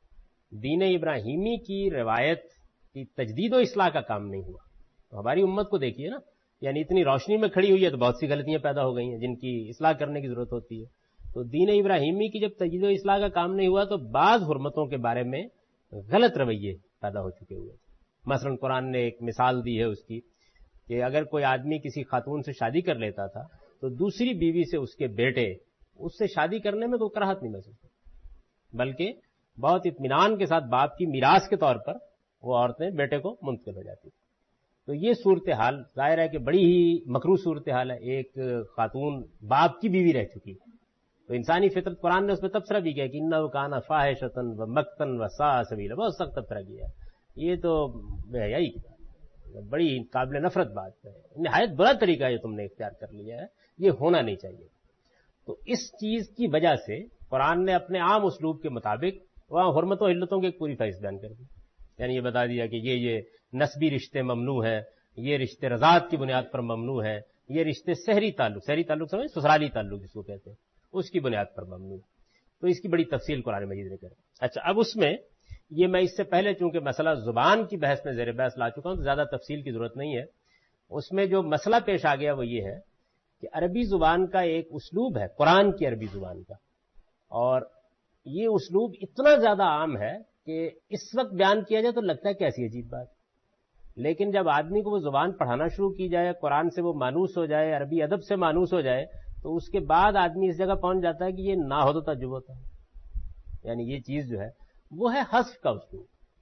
دین ابراہیمی کی روایت کی تجدید و اصلاح کا کام نہیں ہوا. تو ہماری امت کو دیکھیے نا، یعنی اتنی روشنی میں کھڑی ہوئی ہے تو بہت سی غلطیاں پیدا ہو گئی ہیں جن کی اصلاح کرنے کی ضرورت ہوتی ہے. تو دین ابراہیمی کی جب تجدید و اصلاح کا کام نہیں ہوا تو بعض حرمتوں کے بارے میں غلط رویے پیدا ہو چکے ہوئے. مثلا قرآن نے ایک مثال دی ہے اس کی کہ اگر کوئی آدمی کسی خاتون سے شادی کر لیتا تھا تو دوسری بیوی سے اس کے بیٹے اس سے شادی کرنے میں کوئی کراہت نہیں محسوس ہوتی، بلکہ بہت اطمینان کے ساتھ باپ کی میراث کے طور پر وہ عورتیں بیٹے کو منتقل ہو جاتی تھیں. تو یہ صورتحال ظاہر ہے کہ بڑی ہی مکروہ صورتحال ہے. ایک خاتون باپ کی بیوی رہ چکی ہے تو انسانی فطرت، قرآن نے اس پہ تبصرہ بھی کیا کہ انہ کان فاحشۃ و مقتا و ساء سبیلا، بہت سخت تبصرہ کیا. یہ تو بے حیائی کی بات ہے، بڑی قابل نفرت بات ہے، نہایت برا طریقہ ہے جو تم نے اختیار کر لیا ہے، یہ ہونا نہیں چاہیے. تو اس چیز کی وجہ سے قرآن نے اپنے عام اسلوب کے مطابق وہاں حرمت و حلتوں کی ایک پوری فہرست بیان کر دی. یعنی یہ بتا دیا کہ یہ یہ نسبی رشتے ممنوع ہیں، یہ رشتے رضاعت کی بنیاد پر ممنوع ہیں، یہ رشتے سحری تعلق، سحری تعلق سمجھ سسرالی تعلق جس کو کہتے ہیں، اس کی بنیاد پر ممنوع. تو اس کی بڑی تفصیل قرآن مجید نے کر. اچھا، اب اس میں یہ میں اس سے پہلے چونکہ مسئلہ زبان کی بحث میں زیر بحث لا چکا ہوں تو زیادہ تفصیل کی ضرورت نہیں ہے. اس میں جو مسئلہ پیش آ گیا وہ یہ ہے کہ عربی زبان کا ایک اسلوب ہے، قرآن کی عربی زبان کا، اور یہ اسلوب اتنا زیادہ عام ہے کہ اس وقت بیان کیا جائے تو لگتا ہے کہ ایسی عجیب بات، لیکن جب آدمی کو وہ زبان پڑھانا شروع کی جائے، قرآن سے وہ مانوس ہو جائے، عربی ادب سے مانوس ہو جائے، تو اس کے بعد آدمی اس جگہ پہنچ جاتا ہے کہ یہ نہ ہو تو تعجب ہوتا ہے. یعنی یہ چیز جو ہے وہ ہے حذف کا اسلوب.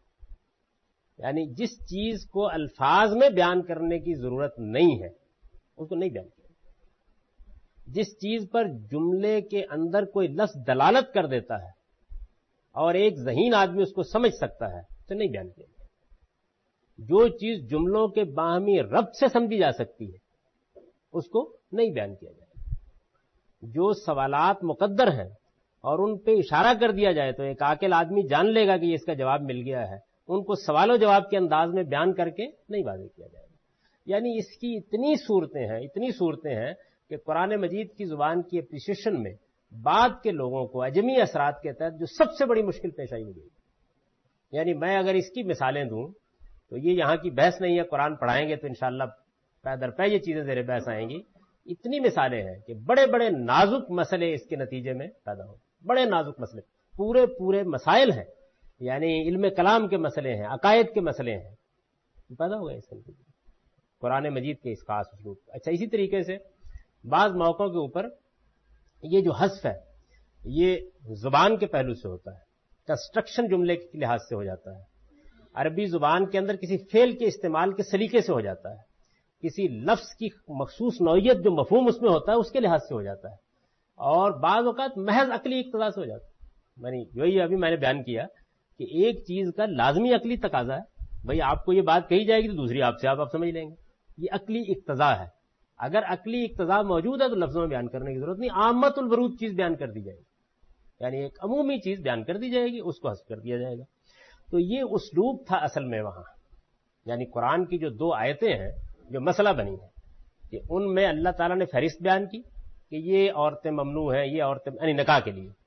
یعنی جس چیز کو الفاظ میں بیان کرنے کی ضرورت نہیں ہے اس کو نہیں بیان کیا. جس چیز پر جملے کے اندر کوئی لفظ دلالت کر دیتا ہے اور ایک ذہین آدمی اس کو سمجھ سکتا ہے تو نہیں بیان کیا. جو چیز جملوں کے باہمی ربط سے سمجھی جا سکتی ہے اس کو نہیں بیان کیا جائے. جو سوالات مقدر ہیں اور ان پہ اشارہ کر دیا جائے تو ایک عاقل آدمی جان لے گا کہ یہ اس کا جواب مل گیا ہے، ان کو سوال و جواب کے انداز میں بیان کر کے نہیں واضح کیا جائے گا. یعنی اس کی اتنی صورتیں ہیں اتنی صورتیں ہیں کہ قرآن مجید کی زبان کی اپریشیشن میں بعد کے لوگوں کو اجمی اثرات کے تحت جو سب سے بڑی مشکل پیش آئی ہوئی. یعنی میں اگر اس کی مثالیں دوں تو یہ یہاں کی بحث نہیں ہے، قرآن پڑھائیں گے تو انشاءاللہ پے در پے یہ چیزیں زیر بحث آئیں گی. اتنی مثالیں ہیں کہ بڑے بڑے نازک مسئلے اس کے نتیجے میں پیدا ہو، بڑے نازک مسئلے، پورے پورے مسائل ہیں، یعنی علم کلام کے مسئلے ہیں، عقائد کے مسئلے ہیں، پیدا ہو گئے اس نتیجے قرآن مجید کے اس خاص اسلوب. اچھا، اسی طریقے سے بعض موقعوں کے اوپر یہ جو حذف ہے یہ زبان کے پہلو سے ہوتا ہے، کنسٹرکشن جملے کے لحاظ سے ہو جاتا ہے، عربی زبان کے اندر کسی فعل کے استعمال کے سلیقے سے ہو جاتا ہے، کسی لفظ کی مخصوص نوعیت جو مفہوم اس میں ہوتا ہے اس کے لحاظ سے ہو جاتا ہے، اور بعض اوقات محض عقلی اقتضا سے ہو جاتا ہے. یعنی یہی ابھی میں نے بیان کیا کہ ایک چیز کا لازمی عقلی تقاضا ہے، بھئی آپ کو یہ بات کہی جائے گی تو دوسری آپ سے آپ آپ سمجھ لیں گے، یہ عقلی اقتضا ہے. اگر عقلی اقتضا موجود ہے تو لفظوں میں بیان کرنے کی ضرورت نہیں، عامت الورود چیز بیان کر دی جائے گی، یعنی ایک عمومی چیز بیان کر دی جائے گی، اس کو حذف کر دیا جائے گا. تو یہ اسلوب تھا اصل میں وہاں. یعنی قرآن کی جو دو آیتیں ہیں جو مسئلہ بنی ہیں کہ ان میں اللہ تعالیٰ نے فہرست بیان کی کہ یہ عورتیں ممنوع ہیں، یہ عورتیں یعنی نکاح کے لیے،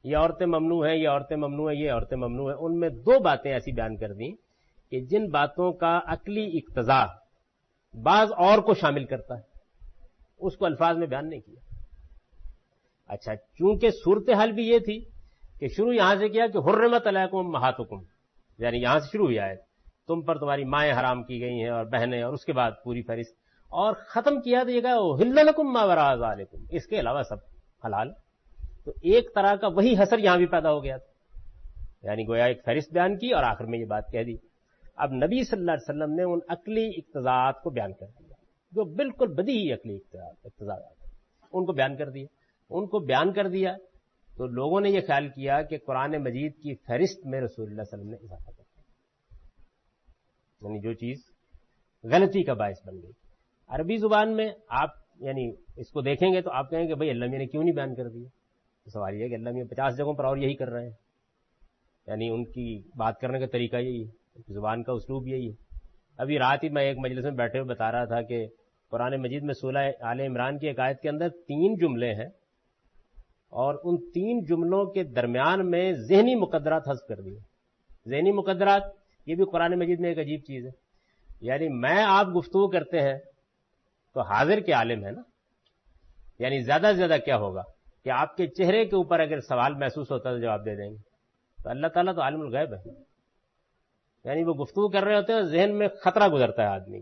یہ عورتیں ممنوع ہیں، یہ عورتیں ممنوع ہیں، یہ عورتیں ممنوع ہیں، ان میں دو باتیں ایسی بیان کر دیں کہ جن باتوں کا عقلی اقتضا بعض اور کو شامل کرتا ہے، اس کو الفاظ میں بیان نہیں کیا۔ اچھا، چونکہ صورتحال بھی یہ تھی کہ شروع یہاں سے کیا کہ حرمت علیکم امہاتکم، یعنی یہاں سے شروع ہوئی آیت، تم پر تمہاری مائیں حرام کی گئی ہیں اور بہنیں، اور اس کے بعد پوری فہرست، اور ختم کیا تو یہ کہا احل لکم ما وراء ذالکم، اس کے علاوہ سب حلال۔ تو ایک طرح کا وہی حسر یہاں بھی پیدا ہو گیا تھا، یعنی گویا ایک فہرست بیان کی اور آخر میں یہ بات کہہ دی۔ اب نبی صلی اللہ علیہ وسلم نے ان عقلی اقتضاءات کو بیان کر دیا جو بالکل بدیہی عقلی اقتضاءات، ان کو بیان کر دیا۔ ان کو بیان کر دیا تو لوگوں نے یہ خیال کیا کہ قرآن مجید کی فہرست میں رسول اللہ صلی اللہ علیہ وسلم نے اضافہ کر دیا، یعنی جو چیز غلطی کا باعث بن گئی۔ عربی زبان میں آپ یعنی اس کو دیکھیں گے تو آپ کہیں گے بھائی اللہ میاں نے کیوں نہیں بیان کر دیا؟ تو سوال یہ ہے کہ اللہ میاں پچاس جگہوں پر اور یہی کر رہے ہیں، یعنی ان کی بات کرنے کا طریقہ یہی ہے، زبان کا اسلوب یہی ہے۔ ابھی رات ہی میں ایک مجلس میں بیٹھے ہوئے بتا رہا تھا کہ قرآن مجید میں سورہ آل عمران کی ایک آیت کے اندر تین جملے ہیں اور ان تین جملوں کے درمیان میں ذہنی مقدرات حذف کر دیے۔ ذہنی مقدرات یہ بھی قرآن مجید میں ایک عجیب چیز ہے، یعنی میں آپ گفتگو کرتے ہیں تو حاضر کے عالم ہے نا، یعنی زیادہ سے زیادہ کیا ہوگا کہ آپ کے چہرے کے اوپر اگر سوال محسوس ہوتا ہے تو جواب دے دیں گے، تو اللہ تعالیٰ تو عالم الغیب ہے، یعنی وہ گفتگو کر رہے ہوتے ہیں ذہن میں خطرہ گزرتا ہے آدمی،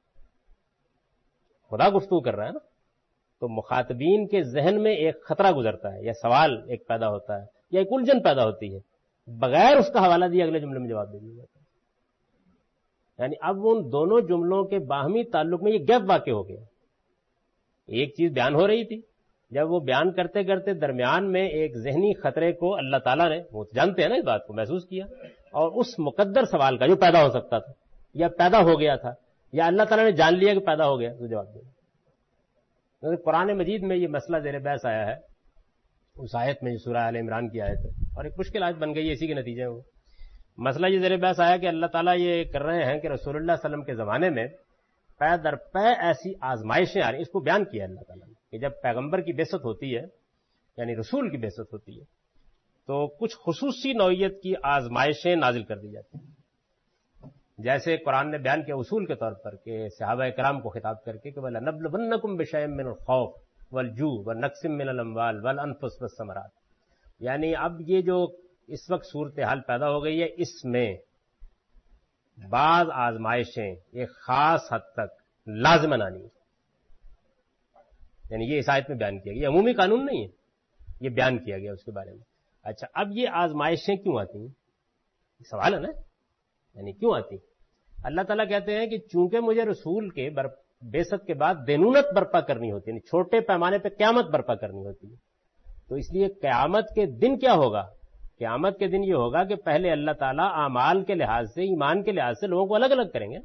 خدا گفتگو کر رہا ہے نا، تو مخاطبین کے ذہن میں ایک خطرہ گزرتا ہے یا سوال ایک پیدا ہوتا ہے یا ایک الجھن پیدا ہوتی ہے، بغیر اس کا حوالہ دیے اگلے جملے میں جواب دے دیا جاتا ہے۔ یعنی اب ان دونوں جملوں کے باہمی تعلق میں یہ گیپ واقع ہو گیا، ایک چیز بیان ہو رہی تھی، جب وہ بیان کرتے کرتے درمیان میں ایک ذہنی خطرے کو اللہ تعالیٰ نے، وہ جانتے ہیں نا اس بات کو، محسوس کیا، اور اس مقدر سوال کا جو پیدا ہو سکتا تھا یا پیدا ہو گیا تھا یا اللہ تعالیٰ نے جان لیا کہ پیدا ہو گیا، تو جواب دیا۔ قرآن مجید میں یہ مسئلہ زیر بحث آیا ہے اس آیت میں جو سورہ آل عمران کی آیت ہے، اور ایک مشکل آیت بن گئی ہے اسی کے نتیجے میں۔ مسئلہ یہ زیر بحث آیا کہ اللہ تعالیٰ یہ کر رہے ہیں کہ رسول اللہ صلی اللہ علیہ وسلم کے زمانے میں پے در پے ایسی آزمائشیں آ رہی، اس کو بیان کیا اللہ تعالیٰ نے کہ جب پیغمبر کی بعثت ہوتی ہے یعنی رسول کی بعثت ہوتی ہے تو کچھ خصوصی نوعیت کی آزمائشیں نازل کر دی جاتی ہیں، جیسے قرآن نے بیان کیا اصول کے طور پر کہ صحابہ کرام کو خطاب کر کے کہ وَلَنَبْلُوَنَّكُمْ بِشَيْءٍ مِّنَ الْخَوْفِ وَالْجُوعِ وَنَقْصٍ مِّنَ الْأَمْوَالِ وَالْأَنفُسِ وَالثَّمَرَاتِ، یعنی اب یہ جو اس وقت صورتحال پیدا ہو گئی ہے اس میں بعض آزمائشیں ایک خاص حد تک لازماً آنی ہے، یعنی یہ اس آیت میں بیان کیا گیا، یہ عمومی قانون نہیں ہے، یہ بیان کیا گیا اس کے بارے میں۔ اچھا، اب یہ آزمائشیں کیوں آتی ہیں؟ سوال ہے نا، یعنی کیوں آتی؟ اللہ تعالیٰ کہتے ہیں کہ چونکہ مجھے رسول کے بعثت کے بعد دینونت برپا کرنی ہوتی ہے، یعنی چھوٹے پیمانے پہ قیامت برپا کرنی ہوتی ہے، تو اس لیے قیامت کے دن کیا ہوگا؟ قیامت کے دن یہ ہوگا کہ پہلے اللہ تعالیٰ اعمال کے لحاظ سے، ایمان کے لحاظ سے لوگوں کو الگ الگ کریں گے،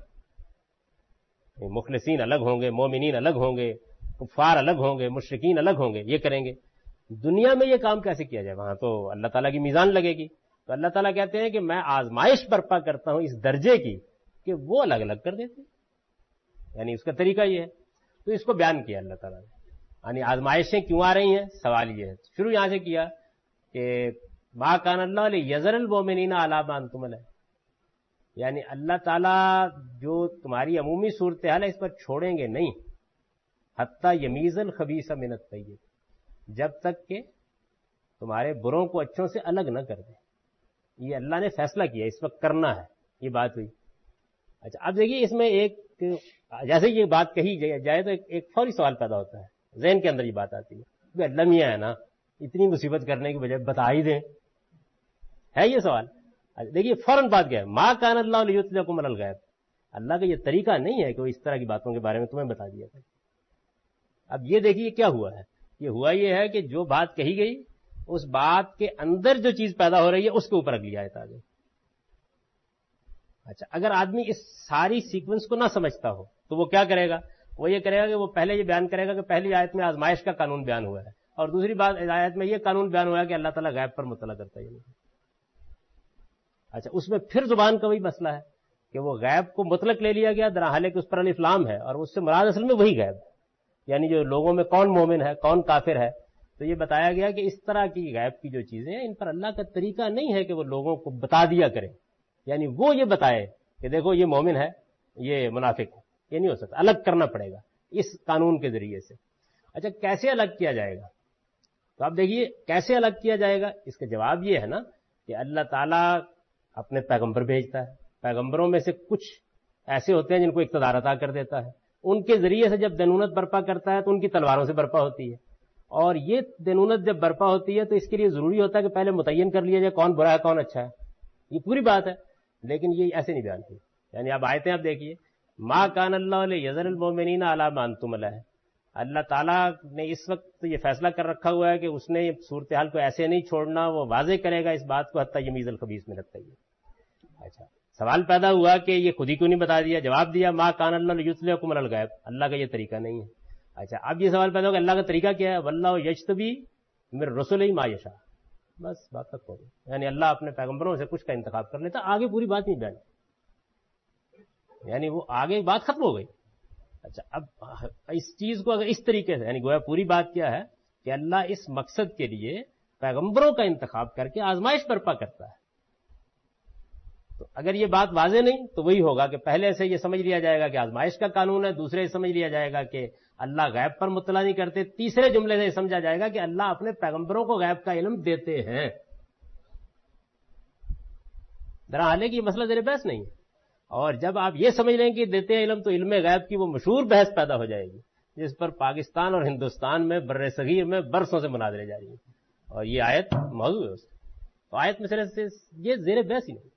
مخلصین الگ ہوں گے، مومنین الگ ہوں گے، کفار الگ ہوں گے، مشرکین الگ ہوں گے، یہ کریں گے۔ دنیا میں یہ کام کیسے کیا جائے؟ وہاں تو اللہ تعالیٰ کی میزان لگے گی، تو اللہ تعالیٰ کہتے ہیں کہ میں آزمائش برپا کرتا ہوں اس درجے کی کہ وہ الگ الگ کر دیتے ہیں، یعنی اس کا طریقہ یہ ہے، تو اس کو بیان کیا اللہ تعالیٰ نے۔ یعنی آزمائشیں کیوں آ رہی ہیں؟ سوال یہ ہے، شروع یہاں سے کیا کہ ما کان اللہ لیذر المؤمنین علی ما انتم علیہ، یعنی اللہ تعالیٰ جو تمہاری عمومی صورتحال ہے اس پر چھوڑیں گے نہیں، حتی یمیز الخبیث من الطیب، جب تک کہ تمہارے بروں کو اچھوں سے الگ نہ کر دیں۔ یہ اللہ نے فیصلہ کیا اس وقت کرنا ہے، یہ بات ہوئی۔ اچھا، اب دیکھیے اس میں ایک جیسے یہ بات کہی جائے تو ایک فوری سوال پیدا ہوتا ہے، ذہن کے اندر یہ بات آتی ہے، اللہ میاں ہے نا، اتنی مصیبت کرنے کی بجائے بتا ہی دیں، ہے یہ سوال؟ دیکھیے فوراً بات کیا ہے، ما کان اللہ لیطلعکم علی الغیب، اللہ کا یہ طریقہ نہیں ہے کہ وہ اس طرح کی باتوں کے بارے میں تمہیں بتا دیا تھا۔ اب یہ دیکھیے کیا ہوا ہے، یہ ہوا یہ ہے کہ جو بات کہی گئی اس بات کے اندر جو چیز پیدا ہو رہی ہے اس کے اوپر اگلی آیت آ گئی۔ اچھا، اگر آدمی اس ساری سیکوینس کو نہ سمجھتا ہو تو وہ کیا کرے گا؟ وہ یہ کرے گا کہ وہ پہلے یہ بیان کرے گا کہ پہلی آیت میں آزمائش کا قانون بیان ہوا ہے، اور دوسری بات آیت میں یہ قانون بیان ہوا ہے کہ اللہ تعالیٰ غیب پر مطلع کرتا ہے۔ اچھا، اس میں پھر زبان کا وہی مسئلہ ہے کہ وہ غیب کو مطلق لے لیا گیا، درحالے کہ اس پر الف لام ہے، اور اس سے مراد اصل میں وہی غیب ہے، یعنی جو لوگوں میں کون مومن ہے کون کافر ہے تو یہ بتایا گیا کہ اس طرح کی غیب کی جو چیزیں ہیں ان پر اللہ کا طریقہ نہیں ہے کہ وہ لوگوں کو بتا دیا کرے، یعنی وہ یہ بتائے کہ دیکھو یہ مومن ہے یہ منافق ہے، یہ نہیں ہو سکتا، الگ کرنا پڑے گا اس قانون کے ذریعے سے۔ اچھا کیسے الگ کیا جائے گا؟ تو آپ دیکھیے کیسے الگ کیا جائے گا، اس کا جواب یہ ہے نا کہ اللہ تعالیٰ اپنے پیغمبر بھیجتا ہے، پیغمبروں میں سے کچھ ایسے ہوتے ہیں جن کو اقتدار عطا کر دیتا ہے، ان کے ذریعے سے جب دینونت برپا کرتا ہے تو ان کی تلواروں سے برپا ہوتی ہے، اور یہ دینونت جب برپا ہوتی ہے تو اس کے لیے ضروری ہوتا ہے کہ پہلے متعین کر لیا جائے کون برا ہے کون اچھا ہے، یہ پوری بات ہے، لیکن یہ ایسے نہیں بیان کی۔ یعنی آپ آیتیں آپ دیکھیے، ما کان اللہ لیذر المؤمنین علی ما انتم علیہ، اللہ تعالیٰ نے اس وقت یہ فیصلہ کر رکھا ہوا ہے کہ اس نے صورتحال کو ایسے نہیں چھوڑنا، وہ واضح کرے گا اس بات کو حتیٰ یمیز الخبیث میں لگتا ہے۔ اچھا سوال پیدا ہوا کہ یہ خود ہی کیوں نہیں بتا دیا؟ جواب دیا ما کان اللہ لیطلعکم علی الغیب، اللہ کا یہ طریقہ نہیں ہے۔ اچھا اب یہ سوال پیدا ہوگا اللہ کا طریقہ کیا ہے؟ واللہ یجتبی من رسلہ ما یشاء، بس بات تک ہو گئی، یعنی اللہ اپنے پیغمبروں سے کچھ کا انتخاب کر لیتا، آگے پوری بات نہیں بیان، یعنی وہ آگے بات ختم ہو گئی۔ اچھا اب اس چیز کو اگر اس طریقے سے، یعنی گویا پوری بات کیا ہے کہ اللہ اس مقصد کے لیے پیغمبروں کا انتخاب کر کے آزمائش برپا کرتا ہے۔ تو اگر یہ بات واضح نہیں تو وہی ہوگا کہ پہلے سے یہ سمجھ لیا جائے گا کہ آزمائش کا قانون ہے، دوسرے سے سمجھ لیا جائے گا کہ اللہ غیب پر مطلع نہیں کرتے، تیسرے جملے سے یہ سمجھا جائے گا کہ اللہ اپنے پیغمبروں کو غیب کا علم دیتے ہیں۔ درا حالے کی یہ مسئلہ زیر بحث نہیں ہے، اور جب آپ یہ سمجھ لیں کہ دیتے ہیں علم تو علم غیب کی وہ مشہور بحث پیدا ہو جائے گی جس پر پاکستان اور ہندوستان میں بر صغیر میں برسوں سے مناظرے جاری ہیں، اور یہ آیت موضوع ہے اس کی، تو آیت مسئلے سے یہ زیر بحث ہی نہیں۔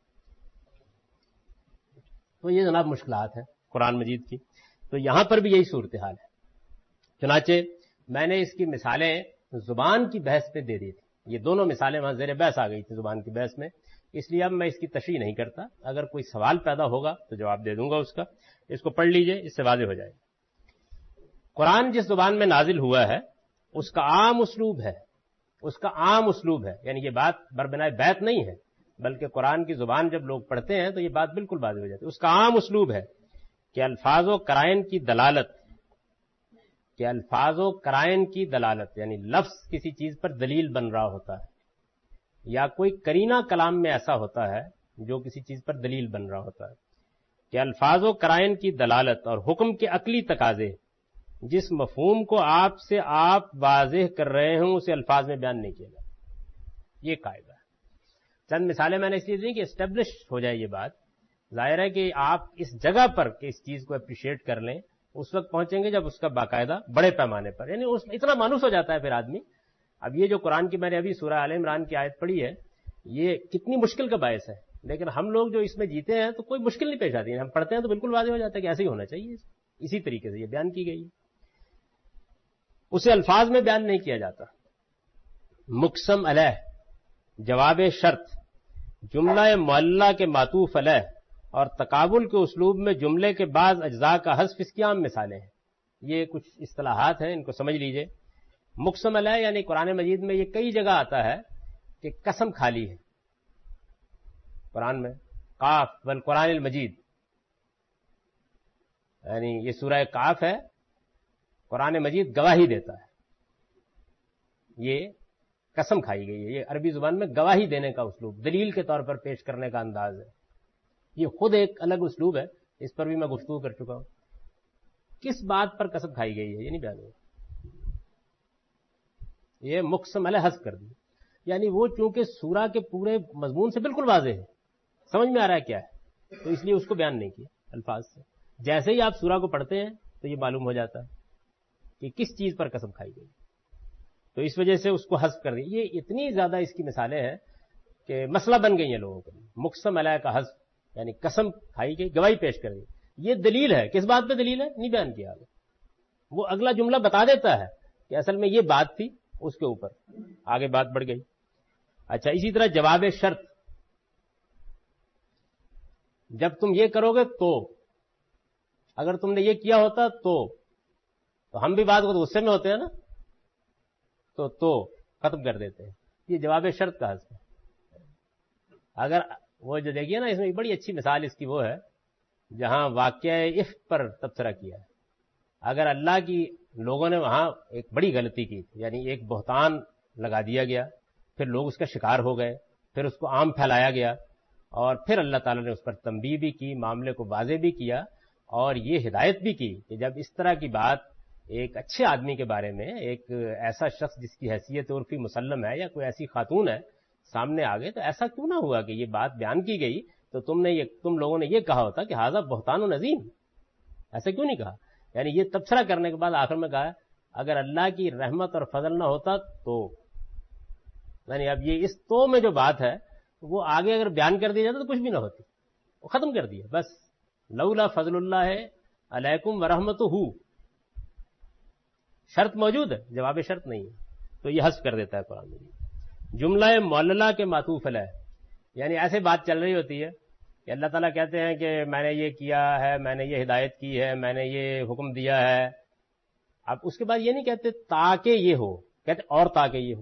تو یہ جناب مشکلات ہیں قرآن مجید کی، تو یہاں پر بھی یہی صورتحال ہے۔ چنانچہ میں نے اس کی مثالیں زبان کی بحث پہ دے دی تھی، یہ دونوں مثالیں وہاں زیر بحث آ گئی تھی زبان کی بحث میں، اس لیے اب میں اس کی تشریح نہیں کرتا، اگر کوئی سوال پیدا ہوگا تو جواب دے دوں گا اس کا، اس کو پڑھ لیجئے، اس سے واضح ہو جائے گا۔ قرآن جس زبان میں نازل ہوا ہے اس کا عام اسلوب ہے، اس کا عام اسلوب ہے، یعنی یہ بات بربنائے بیت نہیں ہے، بلکہ قرآن کی زبان جب لوگ پڑھتے ہیں تو یہ بات بالکل واضح ہو جاتی ہے۔ اس کا عام اسلوب ہے کہ الفاظ و قرائن کی دلالت، کہ الفاظ و قرائن کی دلالت یعنی لفظ کسی چیز پر دلیل بن رہا ہوتا ہے، یا کوئی قرینہ کلام میں ایسا ہوتا ہے جو کسی چیز پر دلیل بن رہا ہوتا ہے، کہ الفاظ و قرائن کی دلالت اور حکم کے عقلی تقاضے جس مفہوم کو آپ سے آپ واضح کر رہے ہوں اسے الفاظ میں بیان نہیں کیا جاتا، یہ قاعدہ ہے۔ چند مثالیں میں نے اس لیے دی کہ اسٹیبلش ہو جائے یہ بات، ظاہر ہے کہ آپ اس جگہ پر کہ اس چیز کو اپریشیٹ کر لیں اس وقت پہنچیں گے جب اس کا باقاعدہ بڑے پیمانے پر، یعنی اس اتنا مانوس ہو جاتا ہے پھر آدمی۔ اب یہ جو قرآن کی میں نے ابھی سورہ آل عمران کی آیت پڑھی ہے یہ کتنی مشکل کا باعث ہے، لیکن ہم لوگ جو اس میں جیتے ہیں تو کوئی مشکل نہیں پیش آتی ہے، ہم پڑھتے ہیں تو بالکل واضح ہو جاتا ہے کہ ایسے ہی ہونا چاہیے، اسی طریقے سے یہ بیان کی گئی ہے، اسے الفاظ میں بیان نہیں کیا جاتا۔ مقسم علیہ، جواب شرط، جملہ معلہ کے معطوف علیہ اور تقابل کے اسلوب میں جملے کے بعض اجزاء کا حذف اس کی عام مثالیں ہیں۔ یہ کچھ اصطلاحات ہیں، ان کو سمجھ لیجئے۔ مقسم علیہ یعنی قرآن مجید میں یہ کئی جگہ آتا ہے کہ قسم کھا لی ہے، قرآن میں قاف والقرآن المجید، یعنی یہ سورہ قاف ہے، قرآن مجید گواہی دیتا ہے، یہ قسم کھائی گئی ہے، یہ عربی زبان میں گواہی دینے کا اسلوب، دلیل کے طور پر پیش کرنے کا انداز ہے، یہ خود ایک الگ اسلوب ہے، اس پر بھی میں گفتگو کر چکا ہوں۔ کس بات پر قسم کھائی گئی ہے یہ نہیں بیان ہوا، یہ مقسم علیہ حذف کر دی، یعنی وہ چونکہ سورہ کے پورے مضمون سے بالکل واضح ہے، سمجھ میں آ رہا ہے کیا ہے، تو اس لیے اس کو بیان نہیں کیا الفاظ سے۔ جیسے ہی آپ سورہ کو پڑھتے ہیں تو یہ معلوم ہو جاتا ہے کہ کس چیز پر قسم کھائی گئی، تو اس وجہ سے اس کو حذف کر دیا۔ یہ اتنی زیادہ اس کی مثالیں ہیں کہ مسئلہ بن گئی ہیں لوگوں کے لیے۔ مقسم علیہ کا حذف یعنی قسم کھائی گئی، گواہی پیش کر دی، یہ دلیل ہے، کس بات پہ دلیل ہے نہیں بیان کیا، وہ اگلا جملہ بتا دیتا ہے کہ اصل میں یہ بات تھی، اس کے اوپر آگے بات بڑھ گئی۔ اچھا اسی طرح جواب شرط، جب تم یہ کرو گے تو، اگر تم نے یہ کیا ہوتا تو تو ہم بھی بات کو غصے میں ہوتے ہیں نا، تو تو ختم کر دیتے ہیں، یہ جواب شرط کا حذف ہے۔ اگر وہ جو دیکھیے نا اس میں بڑی اچھی مثال اس کی وہ ہے جہاں واقعہ افک پر تبصرہ کیا ہے، اگر اللہ کی لوگوں نے وہاں ایک بڑی غلطی کی تھی، یعنی ایک بہتان لگا دیا گیا، پھر لوگ اس کا شکار ہو گئے، پھر اس کو عام پھیلایا گیا، اور پھر اللہ تعالیٰ نے اس پر تنبیہ بھی کی، معاملے کو واضح بھی کیا، اور یہ ہدایت بھی کی کہ جب اس طرح کی بات ایک اچھے آدمی کے بارے میں، ایک ایسا شخص جس کی حیثیت عرفی مسلم ہے یا کوئی ایسی خاتون ہے سامنے آ گئے، تو ایسا کیوں نہ ہوا کہ یہ بات بیان کی گئی تو تم نے یہ تم لوگوں نے یہ کہا ہوتا کہ ھذا بہتان و عظیم، ایسا کیوں نہیں کہا؟ یعنی یہ تبصرہ کرنے کے بعد آخر میں کہا اگر اللہ کی رحمت اور فضل نہ ہوتا تو، یعنی اب یہ اس تو میں جو بات ہے وہ آگے اگر بیان کر دیا جاتا تو کچھ بھی نہ ہوتی، وہ ختم کر دیا بس، لولا فضل اللہ علیکم ورحمتہ، شرط موجود ہے، جواب شرط نہیں ہے، تو یہ حذف کر دیتا ہے قرآن میں۔ جملہ معللہ کے معطوف علیہ، یعنی ایسے بات چل رہی ہوتی ہے کہ اللہ تعالیٰ کہتے ہیں کہ میں نے یہ کیا ہے، میں نے یہ ہدایت کی ہے، میں نے یہ حکم دیا ہے، اب اس کے بعد یہ نہیں کہتے تاکہ یہ ہو، کہتے اور تاکہ یہ ہو،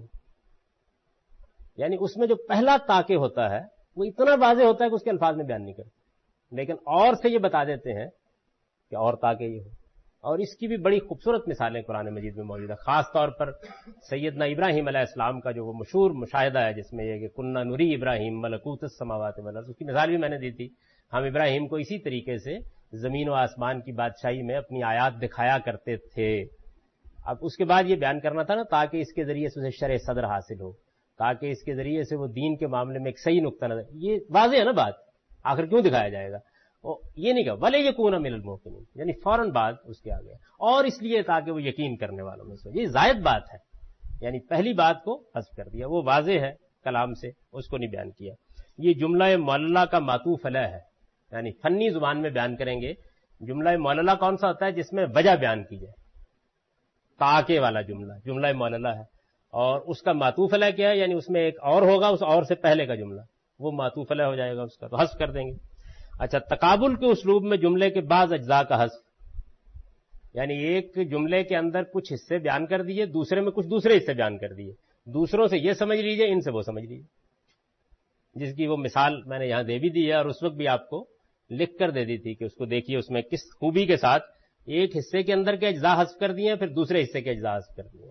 یعنی اس میں جو پہلا تاکہ ہوتا ہے وہ اتنا واضح ہوتا ہے کہ اس کے الفاظ میں بیان نہیں کرتے، لیکن اور سے یہ بتا دیتے ہیں کہ اور تاکہ یہ ہو، اور اس کی بھی بڑی خوبصورت مثالیں قرآن مجید میں موجود ہیں، خاص طور پر سیدنا ابراہیم علیہ السلام کا جو وہ مشہور مشاہدہ ہے جس میں یہ کہ کنہ نوری ابراہیم ملکوت السماوات والارض، اس کی مثال بھی میں نے دی تھی، ہم ابراہیم کو اسی طریقے سے زمین و آسمان کی بادشاہی میں اپنی آیات دکھایا کرتے تھے۔ اب اس کے بعد یہ بیان کرنا تھا نا تاکہ اس کے ذریعے سے اسے شرح صدر حاصل ہو، تاکہ اس کے ذریعے سے وہ دین کے معاملے میں ایک صحیح نقطہ نظر، یہ واضح ہے نا بات، آخر کیوں دکھایا جائے گا؟ یہ نہیں کہا وَلَا يَكُونَ مِنَ الْمُوقِنِينَ، یعنی فوراً بعد اس کے آگے اور اس لیے تاکہ وہ یقین کرنے والوں میں سے، یہ زائد بات ہے، یعنی پہلی بات کو حذف کر دیا، وہ واضح ہے کلام سے، اس کو نہیں بیان کیا۔ یہ جملہ معللہ کا معطوف علیہ ہے، یعنی فنی زبان میں بیان کریں گے جملہ معللہ کون سا ہوتا ہے جس میں وجہ بیان کی جائے، تاکہ والا جملہ جملہ معللہ ہے، اور اس کا معطوف علیہ کیا ہے، یعنی اس میں ایک اور ہوگا، اس اور سے پہلے کا جملہ وہ معطوف علیہ ہو جائے گا، اس کا تو حذف کر دیں گے۔ اچھا، تقابل کے اسلوب میں جملے کے بعض اجزاء کا حذف، یعنی ایک جملے کے اندر کچھ حصے بیان کر دیے، دوسرے میں کچھ دوسرے حصے بیان کر دیے، دوسروں سے یہ سمجھ لیجئے، ان سے وہ سمجھ لیجئے، جس کی وہ مثال میں نے یہاں دے بھی دی ہے، اور اس وقت بھی آپ کو لکھ کر دے دی تھی کہ اس کو دیکھیے اس میں کس خوبی کے ساتھ ایک حصے کے اندر کے اجزاء حذف کر دیے پھر دوسرے حصے کے اجزاء حذف کر دیے۔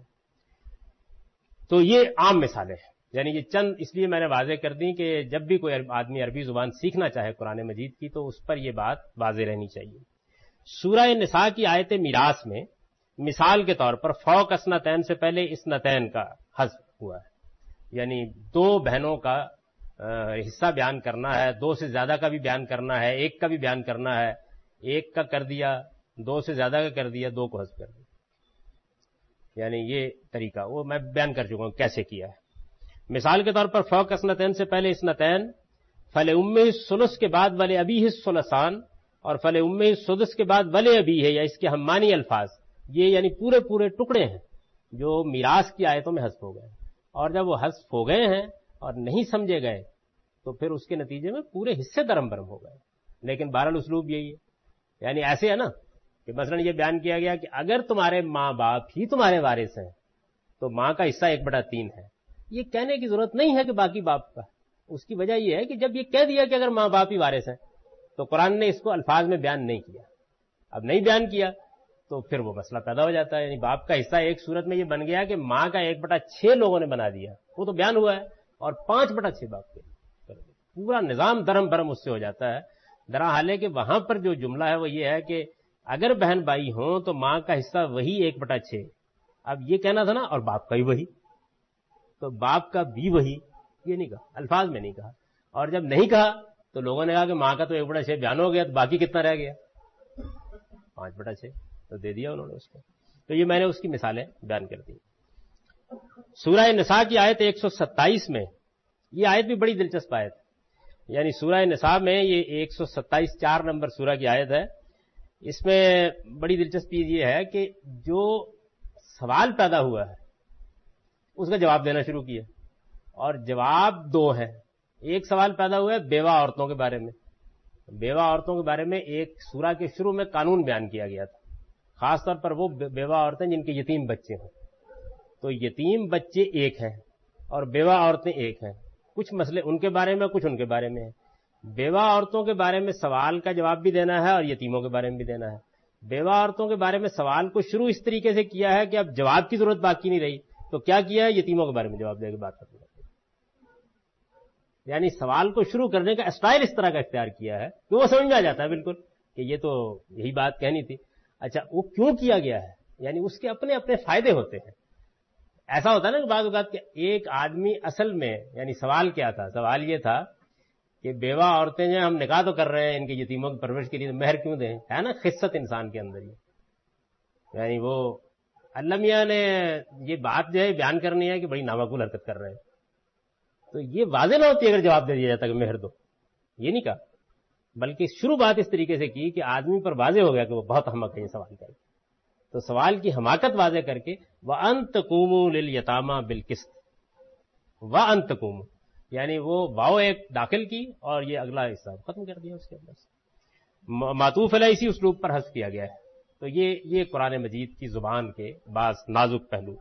تو یہ عام مثالیں ہیں، یعنی یہ چند اس لیے میں نے واضح کر دی کہ جب بھی کوئی آدمی عربی زبان سیکھنا چاہے قرآن مجید کی تو اس پر یہ بات واضح رہنی چاہیے۔ سورہ نساء کی آیت میراث میں مثال کے طور پر فوق اسنتین سے پہلے اسنتین کا حذف ہوا ہے، یعنی دو بہنوں کا حصہ بیان کرنا ہے، دو سے زیادہ کا بھی بیان کرنا ہے، ایک کا بھی بیان کرنا ہے، ایک کا کر دیا، دو سے زیادہ کا کر دیا، دو کو حذف کر دیا، یعنی یہ طریقہ وہ میں بیان کر چکا ہوں کیسے کیا ہے۔ مثال کے طور پر فوق اسنتین سے پہلے اسنتین، فل امہ الثلث کے بعد ول ابیہ الثلثان، اور فل امہ السدس کے بعد ول ابیہ یا اس کے ہمانی الفاظ، یہ یعنی پورے پورے ٹکڑے ہیں جو میراث کی آیتوں میں حذف ہو گئے، اور جب وہ حذف ہو گئے ہیں اور نہیں سمجھے گئے تو پھر اس کے نتیجے میں پورے حصے درم برم ہو گئے، لیکن بہرحال اسلوب یہی ہے، یعنی ایسے ہے نا کہ مثلا یہ بیان کیا گیا کہ اگر تمہارے ماں باپ ہی تمہارے وارث ہیں تو ماں کا حصہ ایک بٹا تین ہے، یہ کہنے کی ضرورت نہیں ہے کہ باقی باپ کا، اس کی وجہ یہ ہے کہ جب یہ کہہ دیا کہ اگر ماں باپ ہی وارث ہیں تو قرآن نے اس کو الفاظ میں بیان نہیں کیا، اب نہیں بیان کیا تو پھر وہ مسئلہ پیدا ہو جاتا ہے، یعنی باپ کا حصہ ایک صورت میں یہ بن گیا کہ ماں کا ایک بٹا چھ لوگوں نے بنا دیا، وہ تو بیان ہوا ہے، اور پانچ بٹا چھ باپ کے، پورا نظام درم برم اس سے ہو جاتا ہے۔ درا حالے کہ وہاں پر جو جملہ ہے وہ یہ ہے کہ اگر بہن بھائی ہوں تو ماں کا حصہ وہی ایک بٹا چھ، اب یہ کہنا تھا نا اور باپ کا ہی وہی، تو باپ کا بھی وہی، یہ نہیں کہا، الفاظ میں نہیں کہا، اور جب نہیں کہا تو لوگوں نے کہا کہ ماں کا تو ایک بٹا چھ بیان ہو گیا تو باقی کتنا رہ گیا، پانچ بٹا چھ، تو دے دیا انہوں نے اس کو، تو یہ میں نے اس کی مثالیں بیان کر دی۔ سورہ نساء کی آیت ایک سو ستائیس میں، یہ آیت بھی بڑی دلچسپ آیت ہے، یعنی سورہ نساء میں یہ ایک سو ستائیس چار نمبر سورہ کی آیت ہے، اس میں بڑی دلچسپ چیز یہ ہے کہ جو سوال پیدا ہوا ہے اس کا جواب دینا شروع کیا، اور جواب دو ہے، ایک سوال پیدا ہوا ہے بیوہ عورتوں کے بارے میں، بیوہ عورتوں کے بارے میں ایک سورہ کے شروع میں قانون بیان کیا گیا تھا، خاص طور پر وہ بیوہ عورتیں جن کے یتیم بچے ہوں، تو یتیم بچے ایک ہیں اور بیوہ عورتیں ایک ہیں، کچھ مسئلے ان کے بارے میں کچھ ان کے بارے میں ہیں، بیوہ عورتوں کے بارے میں سوال کا جواب بھی دینا ہے اور یتیموں کے بارے میں بھی دینا ہے، بیوہ عورتوں کے بارے میں سوال کو شروع اس طریقے سے کیا ہے کہ اب جواب کی ضرورت باقی نہیں رہی، تو کیا کیا ہے، یتیموں کے بارے میں جواب دے کے بات کرتے ہیں. یعنی سوال کو شروع کرنے کا اسٹائل اس طرح کا اختیار کیا ہے کہ وہ سمجھ میں آ جاتا ہے بالکل کہ یہ تو یہی بات کہنی تھی. اچھا وہ کیوں کیا گیا ہے، یعنی اس کے اپنے اپنے فائدے ہوتے ہیں. ایسا ہوتا ہے نا کہ بعض اوقات کہ ایک آدمی اصل میں، یعنی سوال کیا تھا، سوال یہ تھا کہ بیوہ عورتیں جو ہم نکاح تو کر رہے ہیں ان کے یتیموں کی پرورش کے لیے، مہر کیوں دیں، ہے نا خست انسان کے اندر. یہ یعنی وہ اللہ میاں نے یہ بات جو ہے بیان کرنی ہے کہ بڑی نامعقول حرکت کر رہے ہیں، تو یہ واضح نہ ہوتی اگر جواب دے دیا جاتا کہ مہر دو، یہ نہیں کہا، بلکہ شروع بات اس طریقے سے کی کہ آدمی پر واضح ہو گیا کہ وہ بہت احمق ہے یہ سوال کرے. تو سوال کی حماقت واضح کر کے وَأَن تَقُومُوا لِلْيَتَامَىٰ بِالْقِسْطِ، وَأَن تَقُومُوا یعنی وہ واو ایک داخل کی اور یہ اگلا حصہ ختم کر دیا اس کے اندر سے، معطوف علیہ اسی اسلوب پر حذف کیا گیا ہے. تو یہ یہ قرآن مجید کی زبان کے بعض نازک پہلو.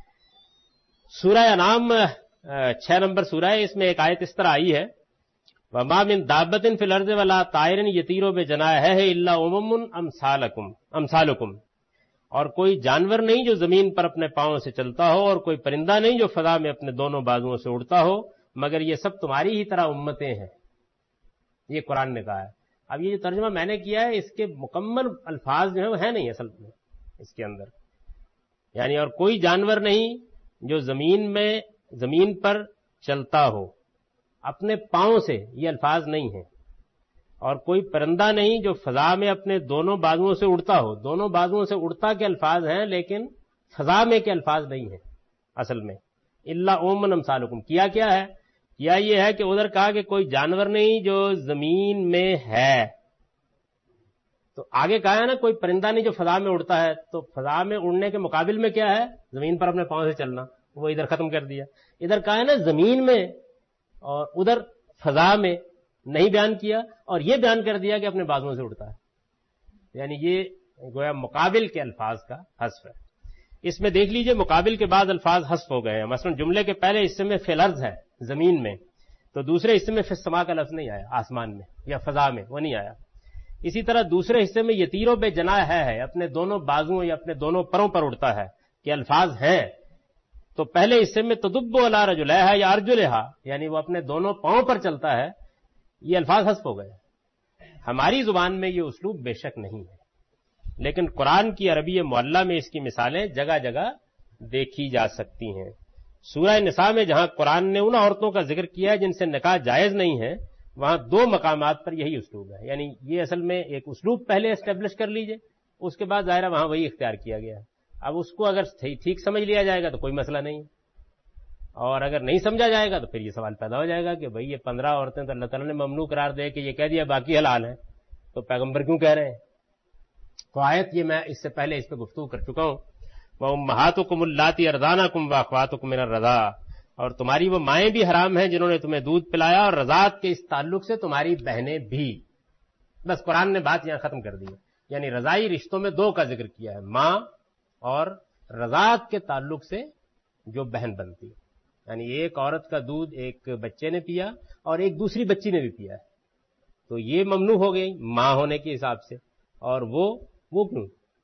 سورہ انعام چھ نمبر سورہ ہے، اس میں ایک آیت اس طرح آئی ہے وَمَا مِن دَابَّةٍ فِي الْأَرْضِ وَلَا طَائِرٍ يَطِيرُ بِجَنَاحِهِ إِلَّا أُمَمٌ أَمْثَالُكُمْ أَمْثَالُكُمْ اور کوئی جانور نہیں جو زمین پر اپنے پاؤں سے چلتا ہو، اور کوئی پرندہ نہیں جو فضا میں اپنے دونوں بازوؤں سے اڑتا ہو، مگر یہ سب تمہاری ہی طرح امتیں ہیں. یہ قرآن نے کہا ہے. اب یہ جو ترجمہ میں نے کیا ہے اس کے مکمل الفاظ جو ہیں وہ ہیں نہیں اصل میں اس کے اندر، یعنی اور کوئی جانور نہیں جو زمین میں زمین پر چلتا ہو اپنے پاؤں سے، یہ الفاظ نہیں ہیں، اور کوئی پرندہ نہیں جو فضا میں اپنے دونوں بازوؤں سے اڑتا ہو. دونوں بازوؤں سے اڑتا کے الفاظ ہیں لیکن فضا میں کے الفاظ نہیں ہیں اصل میں. الا اومن امثالکم کیا کیا ہے، کیا یہ ہے کہ ادھر کہا کہ کوئی جانور نہیں جو زمین میں ہے، تو آگے کہا ہے نا کوئی پرندہ نہیں جو فضا میں اڑتا ہے، تو فضا میں اڑنے کے مقابل میں کیا ہے، زمین پر اپنے پاؤں سے چلنا، وہ ادھر ختم کر دیا. ادھر کہا ہے نا زمین میں اور ادھر فضا میں، نہیں بیان کیا، اور یہ بیان کر دیا کہ اپنے بازوؤں سے اڑتا ہے. یعنی یہ گویا مقابل کے الفاظ کا حذف ہے. اس میں دیکھ لیجئے مقابل کے بعد الفاظ حذف ہو گئے ہیں. مثلا جملے کے پہلے حصے میں فی الارض ہے زمین میں، تو دوسرے حصے میں فی السماء کا لفظ نہیں آیا، آسمان میں یا فضا میں وہ نہیں آیا. اسی طرح دوسرے حصے میں یطیرو بے جناح ہے، اپنے دونوں بازوؤں یا اپنے دونوں پروں پر اڑتا ہے، کہ الفاظ ہیں. تو پہلے حصے میں تدب علی رجلہا یا ارجلہا، یعنی وہ اپنے دونوں پاؤں پر چلتا ہے، یہ الفاظ حذف ہو گئے. ہماری زبان میں یہ اسلوب بے شک نہیں ہے، لیکن قرآن کی عربی معلّہ میں اس کی مثالیں جگہ جگہ دیکھی جا سکتی ہیں. سورہ نساء میں جہاں قرآن نے ان عورتوں کا ذکر کیا ہے جن سے نکاح جائز نہیں ہے، وہاں دو مقامات پر یہی اسلوب ہے. یعنی یہ اصل میں ایک اسلوب پہلے اسٹیبلش کر لیجئے، اس کے بعد ظاہرہ وہاں وہی اختیار کیا گیا ہے. اب اس کو اگر ٹھیک سمجھ لیا جائے گا تو کوئی مسئلہ نہیں، اور اگر نہیں سمجھا جائے گا تو پھر یہ سوال پیدا ہو جائے گا کہ بھئی یہ پندرہ عورتیں تو اللہ تعالیٰ نے ممنوع قرار دے کہ یہ کہہ دیا باقی حلال ہیں، تو پیغمبر کیوں کہہ رہے ہیں؟ تو آیت یہ میں اس سے پہلے اس پہ گفتگو کر چکا ہوں. وَأُمَّهَاتُكُمُ اللَّاتِي أَرْضَعْنَكُمْ وَأَخَوَاتُكُم مِّنَ الرَّضَاعَةِ اور تمہاری وہ مائیں بھی حرام ہیں جنہوں نے تمہیں دودھ پلایا، اور رضاعت کے اس تعلق سے تمہاری بہنیں بھی. بس قرآن نے بات یہاں ختم کر دی ہے. یعنی رضاعی رشتوں میں دو کا ذکر کیا ہے، ماں اور رضاعت کے تعلق سے جو بہن بنتی. یعنی ایک عورت کا دودھ ایک بچے نے پیا اور ایک دوسری بچی نے بھی پیا ہے، تو یہ ممنوع ہو گئی ماں ہونے کے حساب سے. اور وہ وہ کیوں،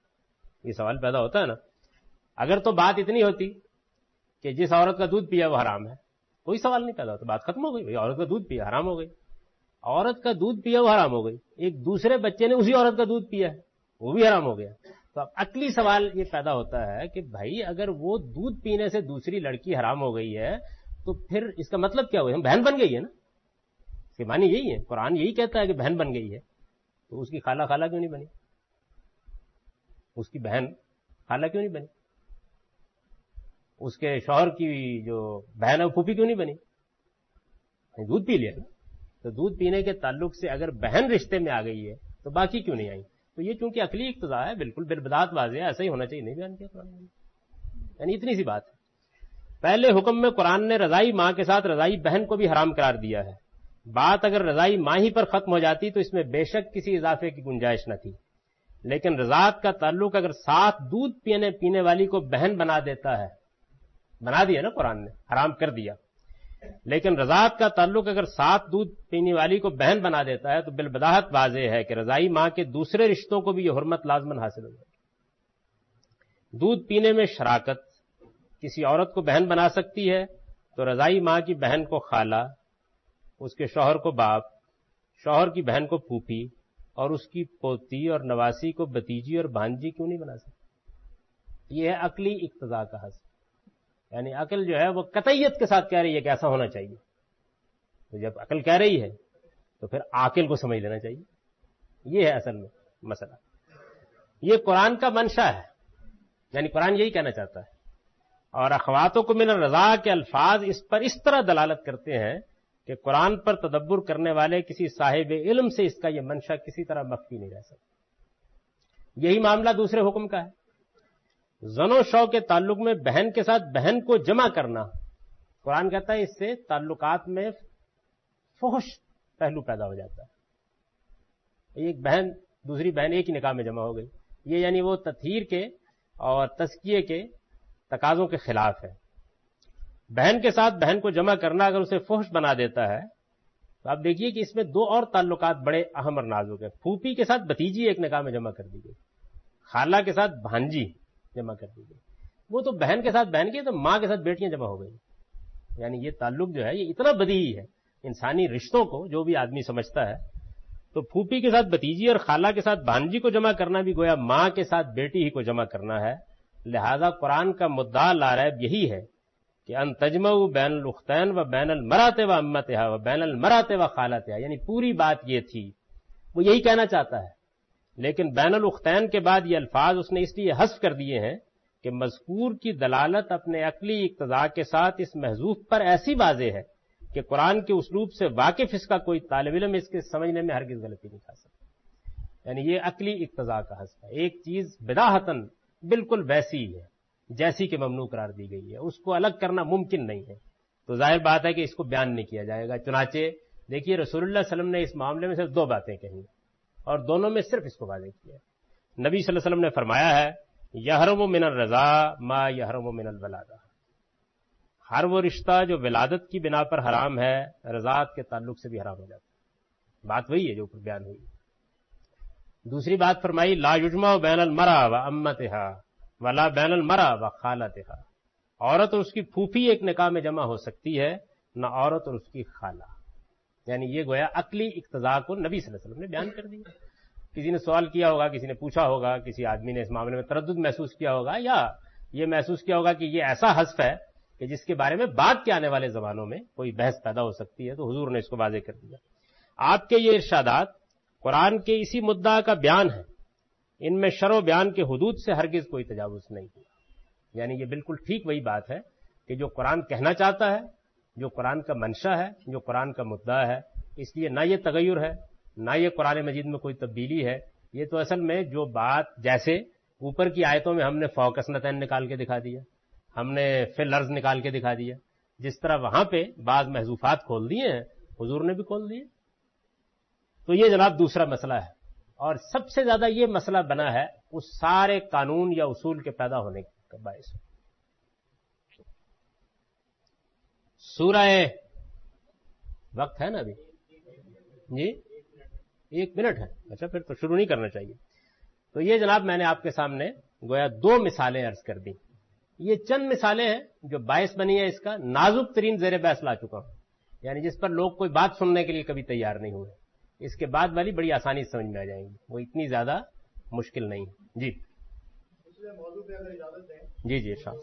یہ سوال پیدا ہوتا ہے نا. اگر تو بات اتنی ہوتی کہ جس عورت کا دودھ پیا وہ حرام ہے، کوئی سوال نہیں پیدا ہوتا، بات ختم ہو گئی. بھئی عورت کا دودھ پیا حرام ہو گئی، عورت کا دودھ پیا وہ حرام ہو گئی. ایک دوسرے بچے نے اسی عورت کا دودھ پیا ہے، وہ بھی حرام ہو گیا. تو اب عقلی سوال یہ پیدا ہوتا ہے کہ بھائی اگر وہ دودھ پینے سے دوسری لڑکی حرام ہو گئی ہے تو پھر اس کا مطلب کیا ہوا؟ ہم بہن بن گئی ہے نا، اس کی معنی یہی ہے. قرآن یہی کہتا ہے کہ بہن بن گئی ہے، تو اس کی خالہ خالہ کیوں نہیں بنی؟ اس کی بہن خالہ کیوں نہیں بنی؟ اس کے شوہر کی جو بہن ہے وہ پھوپھی کیوں نہیں بنی؟ دودھ پی لیا نا. تو دودھ پینے کے تعلق سے اگر بہن رشتے میں آ گئی ہے تو باقی کیوں نہیں آئی؟ تو یہ چونکہ عقلی اقتضاء ہے، بالکل بالبداہت واضح ہے، ایسا ہی ہونا چاہیے، نہیں بیان کیا قرآن نے. یعنی اتنی سی بات ہے. پہلے حکم میں قرآن نے رضائی ماں کے ساتھ رضائی بہن کو بھی حرام قرار دیا ہے. بات اگر رضائی ماں ہی پر ختم ہو جاتی تو اس میں بے شک کسی اضافے کی گنجائش نہ تھی، لیکن رضاعت کا تعلق اگر ساتھ دودھ پینے پینے والی کو بہن بنا دیتا ہے، بنا دیا نا قرآن نے، حرام کر دیا. لیکن رضاعت کا تعلق اگر ساتھ دودھ پینے والی کو بہن بنا دیتا ہے تو بالبداہت واضح ہے کہ رضائی ماں کے دوسرے رشتوں کو بھی یہ حرمت لازماً حاصل ہو جائے گی۔ دودھ پینے میں شراکت کسی عورت کو بہن بنا سکتی ہے تو رضائی ماں کی بہن کو خالہ، اس کے شوہر کو باپ، شوہر کی بہن کو پھوپھی اور اس کی پوتی اور نواسی کو بتیجی اور بھانجی کیوں نہیں بنا سکتی؟ یہ ہے عقلی اقتضاء کا حسب، یعنی عقل جو ہے وہ قطعیت کے ساتھ کہہ رہی ہے کہ ایسا ہونا چاہیے۔ تو جب عقل کہہ رہی ہے تو پھر عاقل کو سمجھ لینا چاہیے۔ یہ ہے اصل میں مسئلہ، یہ قرآن کا منشا ہے، یعنی قرآن یہی کہنا چاہتا ہے، اور اخواتوں کو من الرضاع کے الفاظ اس پر اس طرح دلالت کرتے ہیں کہ قرآن پر تدبر کرنے والے کسی صاحب علم سے اس کا یہ منشا کسی طرح مخفی نہیں رہ سکتا۔ یہی معاملہ دوسرے حکم کا ہے، زن و شو کے تعلق میں بہن کے ساتھ بہن کو جمع کرنا۔ قرآن کہتا ہے اس سے تعلقات میں فحش پہلو پیدا ہو جاتا ہے، ایک بہن دوسری بہن ایک ہی نکاح میں جمع ہو گئی، یہ یعنی وہ تطہیر کے اور تزکیے کے تقاضوں کے خلاف ہے۔ بہن کے ساتھ بہن کو جمع کرنا اگر اسے فحش بنا دیتا ہے تو آپ دیکھیے کہ اس میں دو اور تعلقات بڑے اہم اور نازک ہیں۔ پھوپھی کے ساتھ بتیجی ایک نکاح میں جمع کر دی گئی، خالہ کے ساتھ بھانجی جمع کر دی گئی، وہ تو بہن کے ساتھ بہن کی تو ماں کے ساتھ بیٹیاں جمع ہو گئی۔ یعنی یہ تعلق جو ہے یہ اتنا بدیہی ہے انسانی رشتوں کو جو بھی آدمی سمجھتا ہے، تو پھوپھی کے ساتھ بتیجی اور خالہ کے ساتھ بھانجی کو جمع کرنا بھی گویا ماں کے ساتھ بیٹی ہی کو جمع کرنا ہے۔ لہذا قرآن کا مدعا لا ریب یہی ہے کہ ان تجمعوا بین الاختین و بین المرأۃ و امتها و بین المرأۃ و خالتها، یعنی پوری بات یہ تھی، وہ یہی کہنا چاہتا ہے، لیکن بین الاختین کے بعد یہ الفاظ اس نے اس لیے حذف کر دیے ہیں کہ مذکور کی دلالت اپنے عقلی اقتضاء کے ساتھ اس محذوف پر ایسی واضح ہے کہ قرآن کے اسلوب سے واقف اس کا کوئی طالب علم اس کے سمجھنے میں ہرگز غلطی نہیں کھا سکتا۔ یعنی یہ عقلی اقتضاء کا حذف ہے، ایک چیز بداہتاً بالکل ویسی ہی ہے جیسی کہ ممنوع قرار دی گئی ہے، اس کو الگ کرنا ممکن نہیں ہے، تو ظاہر بات ہے کہ اس کو بیان نہیں کیا جائے گا۔ چنانچہ دیکھیے رسول اللہ صلی اللہ علیہ وسلم نے اس معاملے میں صرف دو باتیں کہیں اور دونوں میں صرف اس کو واضح کیا ہے۔ نبی صلی اللہ علیہ وسلم نے فرمایا ہے یحرم من الرضاع ما یحرم من الولادہ، ہر وہ رشتہ جو ولادت کی بنا پر حرام ہے رضاعت کے تعلق سے بھی حرام ہو جاتا ہے۔ بات وہی ہے جو اوپر بیان ہوئی۔ دوسری بات فرمائی لا یجمع بین المرأۃ و امتها ولا بین المرأۃ و خالتها، عورت اور اس کی پھوپھی ایک نکاح میں جمع ہو سکتی ہے، نہ عورت اور اس کی خالہ۔ یعنی یہ گویا عقلی اقتضاء کو نبی صلی اللہ علیہ وسلم نے بیان کر دیا۔ کسی نے سوال کیا ہوگا، کسی نے پوچھا ہوگا، کسی آدمی نے اس معاملے میں تردد محسوس کیا ہوگا یا یہ محسوس کیا ہوگا کہ یہ ایسا حذف ہے کہ جس کے بارے میں بعد کے آنے والے زمانوں میں کوئی بحث پیدا ہو سکتی ہے، تو حضور نے اس کو واضح کر دیا۔ آپ کے یہ ارشادات قرآن کے اسی مدعا کا بیان ہے، ان میں شرع و بیان کے حدود سے ہرگز کوئی تجاوز نہیں ہوا۔ یعنی یہ بالکل ٹھیک وہی بات ہے کہ جو قرآن کہنا چاہتا ہے، جو قرآن کا منشا ہے، جو قرآن کا مدعا ہے، اس لیے نہ یہ تغیر ہے نہ یہ قرآن مجید میں کوئی تبدیلی ہے۔ یہ تو اصل میں جو بات جیسے اوپر کی آیتوں میں ہم نے فوق اثنتین نکال کے دکھا دیا، ہم نے فی الارض نکال کے دکھا دیا، جس طرح وہاں پہ بعض محذوفات کھول دیے ہیں حضور نے بھی کھول دیے۔ تو یہ جناب دوسرا مسئلہ ہے، اور سب سے زیادہ یہ مسئلہ بنا ہے اس سارے قانون یا اصول کے پیدا ہونے کا باعث۔ سورہ وقت ہے نا ابھی؟ جی ایک منٹ ہے، اچھا پھر تو شروع نہیں کرنا چاہیے۔ تو یہ جناب میں نے آپ کے سامنے گویا دو مثالیں عرض کر دی، یہ چند مثالیں ہیں جو باعث بنی ہے اس کا نازک ترین زیر بحث لا چکا ہوں، یعنی جس پر لوگ کوئی بات سننے کے لیے کبھی تیار نہیں ہوئے، اس کے بعد والی بڑی آسانی سے سمجھ میں آ جائیں گی، وہ اتنی زیادہ مشکل نہیں۔ جی موضوع پہ اگر اجازت ہے جی جی ارشاد۔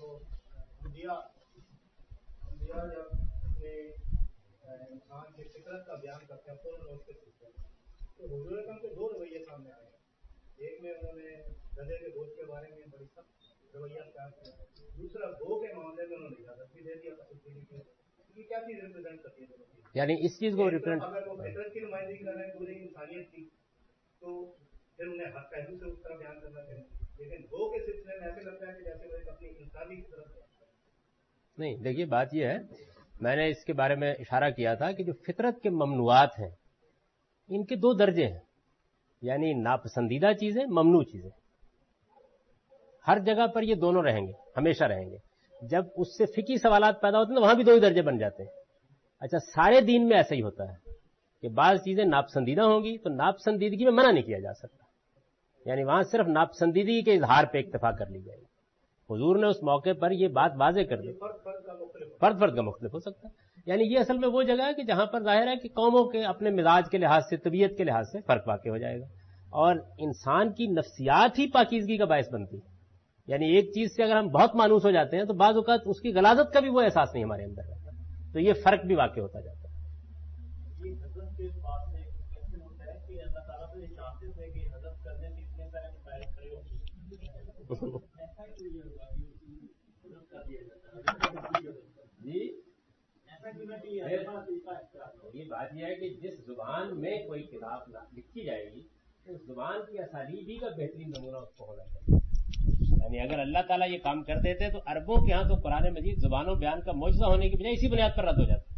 انسان کی فطرت کا بیان کرتے ہیں تو حضور اکرم کے دو رویے سامنے آئے ہیں، ایک میں انہوں نے گدھے کے گوشت کے بارے میں بڑی سخت رویہ اختیار کیا، دوسرا گو کے معاملے میں انہوں نے اجازت بھی دے دیا تفصیلی کی۔ یہ کیا چیز ریپرزینٹ کرتی ہے؟ یعنی اس چیز کو ریپرزینٹ، اگر وہ فطرت کی نمائندگی کر رہے ہیں پوری انسانیت کی تو پھر انہیں ہر پہلو سے اس طرح بیان کرنا چاہیے، لیکن گو کے سلسلے میں ایسے لگتا ہے کہ جیسے وہ ایک اپنی انسانی فطرت نہیں۔ دیکھیے بات یہ ہے، میں نے اس کے بارے میں اشارہ کیا تھا کہ جو فطرت کے ممنوعات ہیں ان کے دو درجے ہیں، یعنی ناپسندیدہ چیزیں، ممنوع چیزیں، ہر جگہ پر یہ دونوں رہیں گے، ہمیشہ رہیں گے۔ جب اس سے فقہی سوالات پیدا ہوتے ہیں تو وہاں بھی دو ہی درجے بن جاتے ہیں، اچھا سارے دین میں ایسا ہی ہوتا ہے کہ بعض چیزیں ناپسندیدہ ہوں گی تو ناپسندیدگی میں منع نہیں کیا جا سکتا، یعنی وہاں صرف ناپسندیدگی کے اظہار پہ اکتفا کر لی جائے گی. حضور نے اس موقع پر یہ بات واضح کر دی. فرد فرد کا مختلف ہو سکتا ہے، یعنی یہ اصل میں وہ جگہ ہے کہ جہاں پر ظاہر ہے کہ قوموں کے اپنے مزاج کے لحاظ سے، طبیعت کے لحاظ سے فرق واقع ہو جائے گا، اور انسان کی نفسیات ہی پاکیزگی کا باعث بنتی ہے. یعنی ایک چیز سے اگر ہم بہت مانوس ہو جاتے ہیں تو بعض اوقات اس کی غلاظت کا بھی وہ احساس نہیں ہمارے اندر رہتا، تو یہ فرق بھی واقع ہوتا جاتا ہے. یہ حضرت کے بات میں کیسے ہوتا ہے کہ اللہ تعالیٰ تو یہ چاہتے تھے کہ حضرت کرنے سے اتنے طرح کے فائدے کھڑے ہو ایسا کیوں یہ ہوگا کہ حضرت کر دیا جاتا ہے؟ جی ایسا کیوں نہ یہ بات یہ ہے کہ جس زبان میں کوئی کتاب لکھی جائے گی اس زبان کی اسالیب ہی کا بہترین نمونہ اس کو ہونا چاہیے. یعنی اگر اللہ تعالیٰ یہ کام کر دیتے تو عربوں کے ہاں تو قرآن مجید زبان و بیان کا معجزہ ہونے کی بجائے اسی بنیاد پر رد ہو جاتا،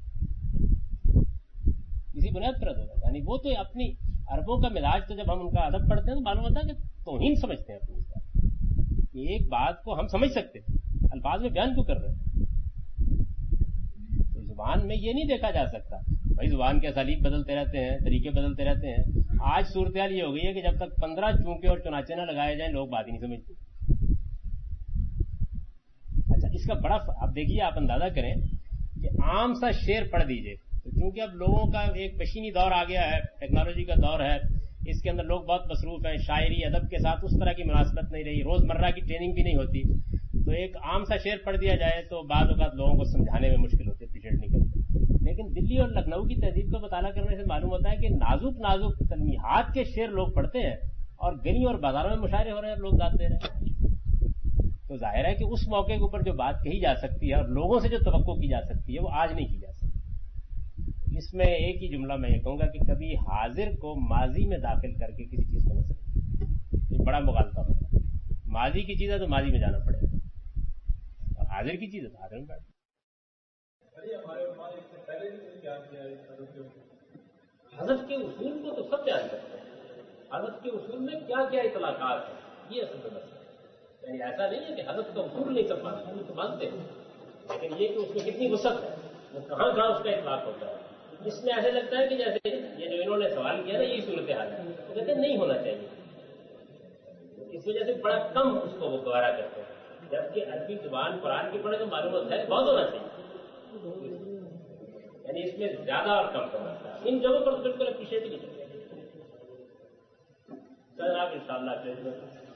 اسی بنیاد پر رد ہو جاتا. یعنی وہ تو اپنی عربوں کا مزاج تو جب ہم ان کا ادب پڑھتے ہیں تو معلوم ہوتا ہے کہ توہین سمجھتے ہیں اپنی اس بات کہ ایک بات کو ہم سمجھ سکتے ہیں، الفاظ میں بیان کیوں کر رہے ہیں. تو زبان میں یہ نہیں دیکھا جا سکتا بھائی زبان کے اسالیب بدلتے رہتے ہیں، طریقے بدلتے رہتے ہیں. آج صورتحال یہ ہو گئی ہے کہ جب تک پندرہ چونکے اور چنانچے نہ لگائے جائیں لوگ بات ہی نہیں سمجھتے. اچھا اس کا بڑا اب دیکھیے، آپ اندازہ کریں کہ عام سا شعر پڑھ دیجئے تو کیونکہ اب لوگوں کا ایک مشینی دور آ گیا ہے، ٹیکنالوجی کا دور ہے، اس کے اندر لوگ بہت مصروف ہیں، شاعری ادب کے ساتھ اس طرح کی مناسبت نہیں رہی، روزمرہ کی ٹریننگ بھی نہیں ہوتی، تو ایک عام سا شعر پڑھ دیا جائے تو بعض اوقات لوگوں کو سمجھانے میں مشکل ہوتی ہے، پیچھے نکلتے. لیکن دلی اور لکھنؤ کی تہذیب کا مطالعہ کرنے سے معلوم ہوتا ہے کہ نازک نازک تلمیحات کے شعر لوگ پڑھتے ہیں اور گلی اور بازاروں میں مشاعرے ہو رہے ہیں اور لوگ گاتے رہے ہیں. تو ظاہر ہے کہ اس موقع کے اوپر جو بات کہی جا سکتی ہے اور لوگوں سے جو توقع کی جا سکتی ہے وہ آج نہیں کی جا سکتی. اس میں ایک ہی جملہ میں یہ کہوں گا کہ کبھی حاضر کو ماضی میں داخل کر کے کسی چیز کو نہ سکتے، یہ بڑا مغالطہ ہوتا ہے. ماضی کی چیز ہے تو ماضی میں جانا پڑے گا اور حاضر کی چیز ہے تو حاضر میں بیٹھ. حضرت کے اصول کو تو سب جان سکتے ہیں، حضرت کے اصول میں کیا کیا اطلاقات ہیں یہ اصل میں مسئلہ ہے. یعنی ایسا نہیں ہے کہ حضرت کا اصول نہیں سب مانتے، ہم تو مانتے ہیں، لیکن یہ کہ اس میں کتنی وسعت ہے، وہ کہاں کہاں اس کا اطلاق ہوتا ہے. اس میں ایسے لگتا ہے کہ جیسے یہ جو انہوں نے سوال کیا نا یہی صورتحال ہے، وہ کہتے ہیں نہیں ہونا چاہیے، اس وجہ سے بڑا کم اس کو وہ گوارا کرتے ہیں. جبکہ عربی زبان قرآن کی پڑھے تو معلوم ہوتا ہے بہت ہونا چاہیے، یعنی اس میں زیادہ اور کم سمجھتا ہے. ان جگہوں پر تو بالکل اپریشیٹ ہی نہیں کرتے. سر آپ ان شاء اللہ